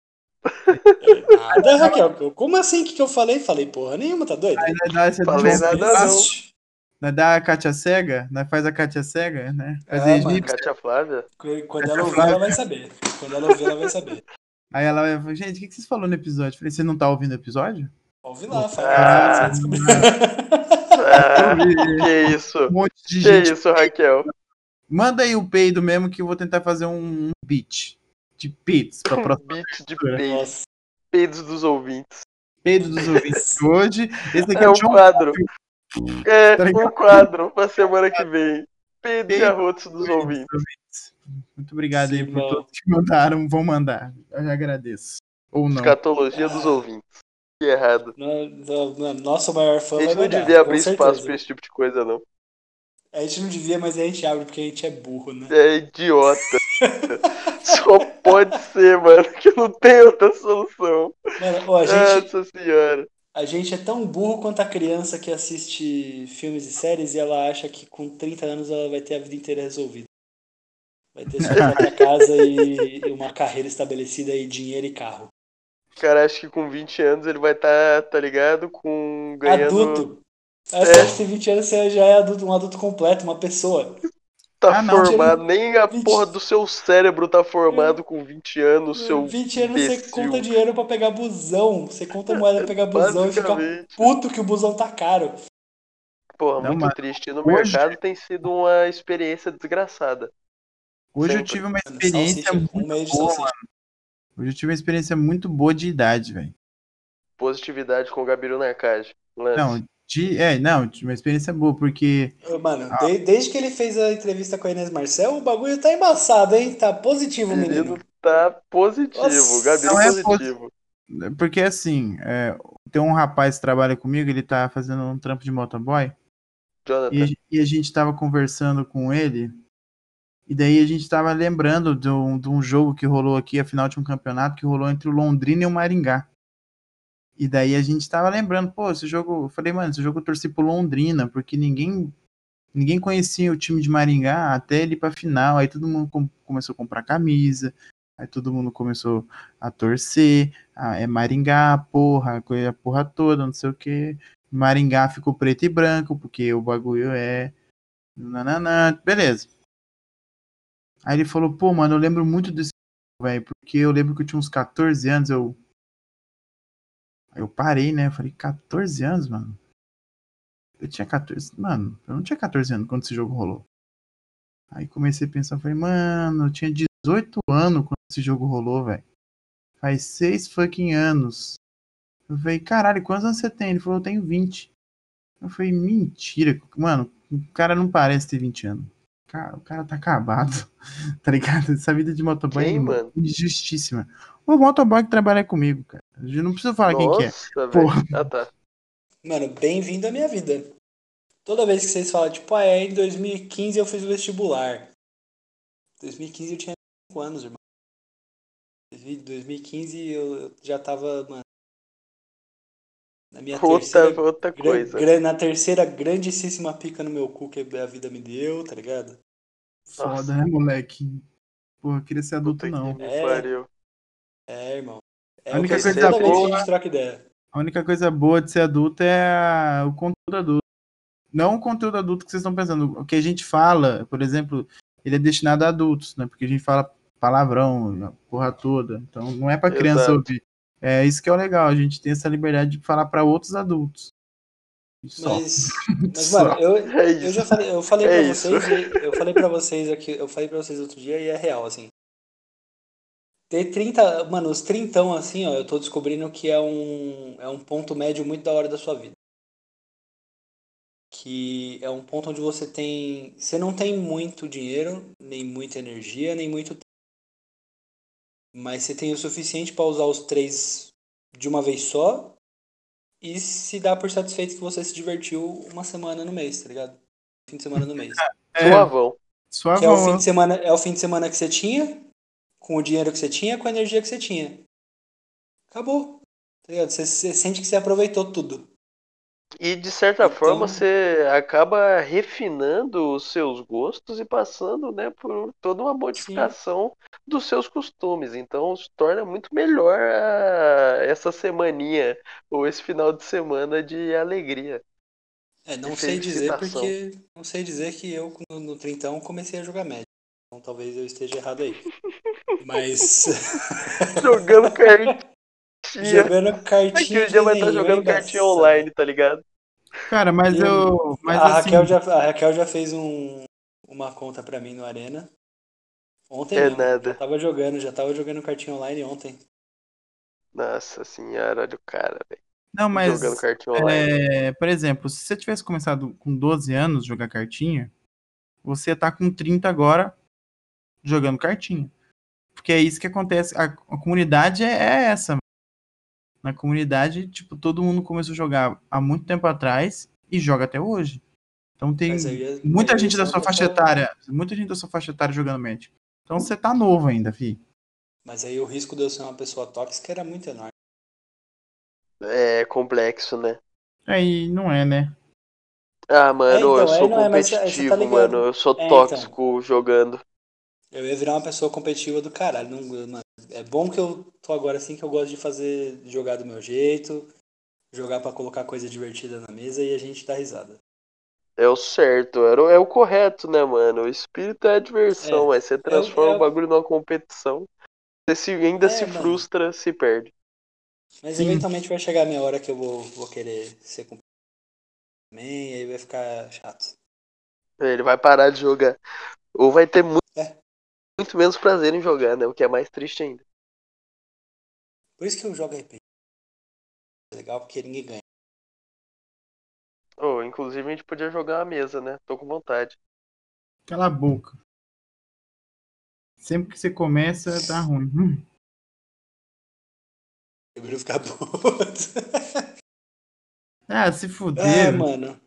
Nada, Raquel. Como assim? O que, que eu falei? Falei porra nenhuma, tá doido? Aí nós dá essa Falei de João nada, Pedro, não. nós dá a Kátia Cega, nós faz a Kátia Cega, né? Faz Ah, a mano. egípcia. Kátia Flávia? Quando ela ouvir, ela vai saber. Quando ela ouvir, ela vai saber. Aí ela vai falar, gente, o que, que vocês falaram no episódio? Eu falei, você não tá ouvindo o episódio? Ouve lá, Ah. fala. Você vai descobrir. Ah, que isso? Um monte de Que gente. isso, Raquel? Manda aí o peido mesmo que eu vou tentar fazer um beat de peidos pra Um próxima. beat de peidos. Nossa. Peidos dos ouvintes. Peido dos ouvintes de hoje. Esse aqui É é o um John quadro. É, Tá ligado? um quadro pra semana que vem. Peidos e Peido arrotos dos ouvintes. Muito obrigado aí Sim, por não. todos que mandaram. Vão mandar. Eu já agradeço. Ou não. Escatologia dos ouvintes. Que errado. No- no- no- Nosso maior fã A vai gente não mandar, devia com abrir espaço certeza. pra esse tipo de coisa, não. A gente não devia, mas a gente abre porque a gente é burro, né? É idiota. Só pode ser, mano, que não tem outra solução. Mano, ó, a gente, Nossa senhora. a gente é tão burro quanto a criança que assiste filmes e séries e ela acha que com trinta anos ela vai ter a vida inteira resolvida. Vai ter sua própria casa e, e uma carreira estabelecida e dinheiro e carro. O cara acha que com vinte anos ele vai estar, tá, tá ligado? Com ganhando. Adulto. Aí você acha que tem vinte anos, você já é adulto, um adulto completo, uma pessoa. tá Ah, não. formado, nem a vinte porra do seu cérebro tá formado com vinte anos, seu vinte anos você conta imbecil. dinheiro pra pegar busão. Você conta moeda pra pegar busão e fica Basicamente. puto que o busão tá caro. Porra, Não, muito mano. triste. E no Hoje, mercado tem sido uma experiência desgraçada. hoje eu Sempre. tive uma Mano, experiência salsicha, um muito mês de boa, salsicha. mano. Hoje eu tive uma experiência muito boa de idade, velho. Positividade com o Gabiru Narcage. Lance. Não, de, é, não, tive uma experiência boa, porque Ô, Mano, de- desde que ele fez a entrevista com a Inês Marcel, o bagulho tá embaçado, hein? Tá positivo, O menino menino. tá positivo. Nossa. Gabiru não é positivo. porque assim, é, tem um rapaz que trabalha comigo, ele tá fazendo um trampo de motoboy, Jonathan. e, e a gente tava conversando com ele, e daí a gente tava lembrando de um, de um jogo que rolou aqui, a final de um campeonato que rolou entre o Londrina e o Maringá. E daí a gente tava lembrando, pô, esse jogo, eu falei, mano, esse jogo eu torci pro Londrina, porque ninguém ninguém conhecia o time de Maringá até ele ir pra final, aí todo mundo com- começou a comprar camisa, aí todo mundo começou a torcer, ah, é Maringá, porra, coisa- a porra toda, não sei o que. Maringá ficou preto e branco, porque o bagulho é nananã, beleza. Aí ele falou, pô, mano, eu lembro muito desse jogo, velho, porque eu lembro que eu tinha uns quatorze anos, eu eu parei, né? Eu falei, quatorze anos, mano? Eu tinha quatorze, mano, eu não tinha quatorze anos quando esse jogo rolou. Aí comecei a pensar, falei, mano, eu tinha dezoito anos quando esse jogo rolou, velho. Faz seis fucking anos. Eu falei, caralho, quantos anos você tem? Ele falou, eu tenho vinte. Eu falei, mentira, mano, o cara não parece ter vinte anos. Cara, o cara tá acabado, tá ligado? Essa vida de motoboy é Quem, mano? injustíssima. O motoboy que trabalha comigo, cara. Eu não preciso falar quem que é. Nossa, velho. Porra. Ah, tá. Mano, bem-vindo à minha vida. Toda vez que vocês falam, tipo, ah, é, em dois mil e quinze eu fiz o vestibular. dois mil e quinze eu tinha cinco anos, irmão. Em dois mil e quinze eu eu já tava, mano, na minha Outra, terceira, outra gra- coisa. gra- na terceira grandíssima pica no meu cu que a vida me deu, tá ligado? Foda, Nossa, né, moleque? Porra, eu queria ser adulto, puta que não. me É, pariu. é, irmão. A É o que única eu sinto coisa toda vez que a boa, gente troca ideia. a única coisa boa de ser adulto é a- o conteúdo adulto. Não o conteúdo adulto que vocês estão pensando. O que a gente fala, por exemplo, ele é destinado a adultos, né? Porque a gente fala palavrão, a porra toda. Então não é pra criança Exato. ouvir. É isso que é o legal. A gente tem essa liberdade de falar pra outros adultos. E só. Mas, mas mano, Só. eu, É eu já isso. falei, eu falei É pra isso. vocês, e eu falei pra vocês aqui, eu falei pra vocês outro dia e é real, assim. Ter trinta, mano, os trintão assim, ó, eu tô descobrindo que é um, é um ponto médio muito da hora da sua vida. Que é um ponto onde você tem, você não tem muito dinheiro, nem muita energia, nem muito tempo. Mas você tem o suficiente pra usar os três de uma vez só e se dá por satisfeito que você se divertiu uma semana no mês, tá ligado? Fim de semana no mês. É, Suavão. Que é o fim suavão. de semana, é o fim de semana que você tinha, com o dinheiro que você tinha, com a energia que você tinha. Acabou. Tá ligado? Você, você sente que você aproveitou tudo. E de certa forma Então, você acaba refinando os seus gostos e passando, né, por toda uma sim. modificação dos seus costumes. Então se torna muito melhor a- essa semaninha ou esse final de semana de alegria, É, de não sei dizer felicitação. porque não sei dizer que eu no, no trintão comecei a jogar médio. Então talvez eu esteja errado aí. Mas Jogando cartinha. jogando Daqui cartinha um de dia vai estar desenho, é jogando cartinha embaçado. online, tá ligado? Cara, mas E eu. Mas a assim, Raquel já, a Raquel já fez um, uma conta pra mim no Arena. Ontem É mesmo. Já nada. tava jogando, já tava jogando cartinha online ontem. Nossa senhora, olha o cara, velho. não, Jogando mas. cartinha online. É, por exemplo, se você tivesse começado com doze anos a jogar cartinha, você tá com trinta agora jogando cartinha. Porque é isso que acontece. A, a comunidade é, é essa. Na comunidade, tipo, todo mundo começou a jogar há muito tempo atrás e joga até hoje. Então Mas eu tem ia, mas muita eu ia gente ser da uma sua faixa pessoa. etária, muita gente da sua faixa etária jogando Magic. Então você tá novo ainda, fi. Mas aí o risco de eu ser uma pessoa tóxica era muito enorme. É complexo, né? Aí não é, né? Ah, É, mano, eu então, aí sou não é, mas aí você tá competitivo, mano. ligado. Eu sou É, então. tóxico jogando. Eu ia virar uma pessoa competitiva do caralho. Não, mano, é bom que eu tô agora assim que eu gosto de fazer, jogar do meu jeito, jogar pra colocar coisa divertida na mesa e a gente dá risada. É o certo, era o- é o correto, né, mano? O espírito é a diversão, É, aí você é, o- transforma é, o o- bagulho numa competição. Você se- ainda é, se mano. frustra, se perde. Mas Sim. eventualmente vai chegar a minha hora que eu vou, vou querer ser cumprido também, e aí vai ficar chato. Ele vai parar de jogar. Ou vai ter muito, É, muito menos prazer em jogar, né? O que é mais triste ainda. por isso que eu jogo R P G. É legal porque ninguém ganha. Ou, inclusive, a gente podia jogar uma mesa, né? Tô com vontade. Cala a boca. Sempre que você começa, dá ruim. Hum. Eu prefiro ficar puto. Ah, se Ah, fuder. mano.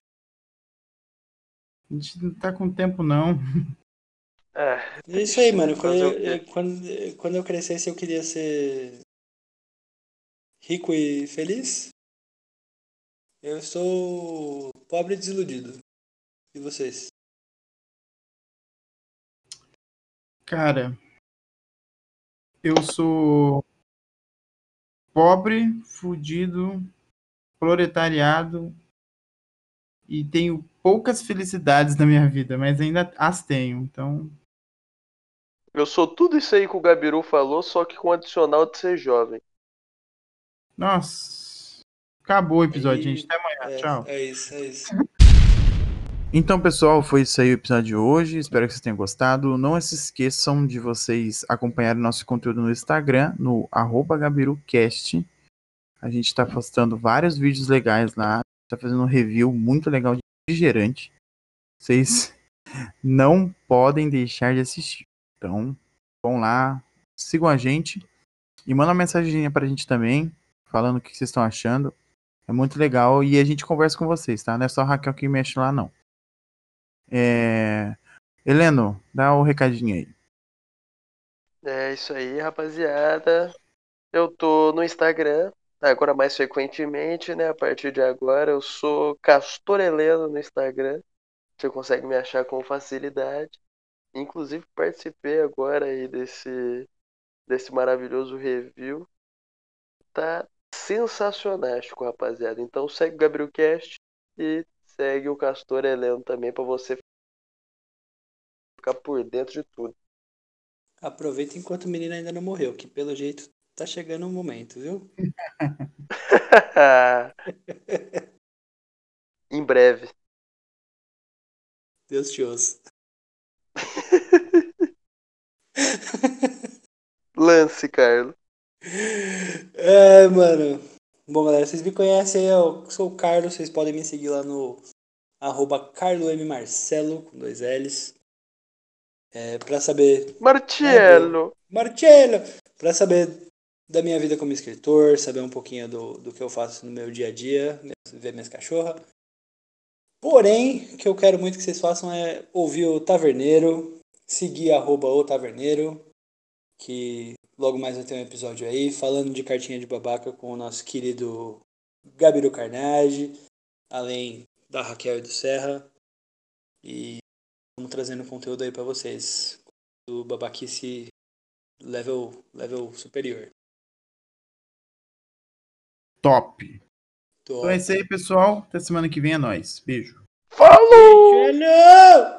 A gente não tá com tempo, não. É, É isso aí, triste, né? mano. Foi, Fazer o eu- quê? eu- quando, quando eu crescesse, eu queria ser rico e feliz. Eu sou pobre e desiludido. E vocês? Cara, eu sou pobre, fudido, proletariado e tenho poucas felicidades na minha vida, mas ainda as tenho. Então, Eu sou tudo isso aí que o Gabiru falou, só que com o adicional de ser jovem. nossa. Acabou o episódio, gente. Aí, Até amanhã. é, Tchau. é isso, é isso. Então, pessoal, foi isso aí o episódio de hoje. Espero que vocês tenham gostado. Não se esqueçam de vocês acompanharem nosso conteúdo no Instagram, no arroba GabiruCast. A gente está postando vários vídeos legais lá. Está fazendo um review muito legal de refrigerante. Vocês não podem deixar de assistir. Então, vão lá, sigam a gente e mandam uma mensagenzinha pra gente também, falando o que vocês estão achando. É muito legal e a gente conversa com vocês, tá? Não é só a Raquel que mexe lá, não. É... Heleno, dá o recadinho aí. É isso aí, rapaziada. Eu tô no Instagram, agora mais frequentemente, né? A partir de agora, eu sou Castor Heleno no Instagram. Você consegue me achar com facilidade. Inclusive, participei agora aí desse, desse maravilhoso review. Tá sensacionástico, rapaziada. Então segue o GabrielCast e segue o Castor Heleno também pra você ficar por dentro de tudo. Aproveita enquanto o menino ainda não morreu, que pelo jeito tá chegando o momento, viu? Em breve. Deus te ouça. Lance, Carlos. É, mano. Bom, galera, vocês me conhecem, eu sou o Carlos, vocês podem me seguir lá no arroba carlommarcelo, com dois L's. É, pra saber, né, do Martiello. Marcello, pra saber da minha vida como escritor, saber um pouquinho do, do que eu faço no meu dia a dia, ver minhas cachorras. Porém, o que eu quero muito que vocês façam é ouvir o Taverneiro, seguir arroba o Taverneiro, que logo mais vai ter um episódio aí, falando de cartinha de babaca com o nosso querido Gabiru Carnage, além da Raquel e do Serra. E vamos trazendo conteúdo aí pra vocês do babaquice level, level superior. Top. Então é Top. isso aí, pessoal. Até semana que vem é nóis. Beijo. Falou! Hello!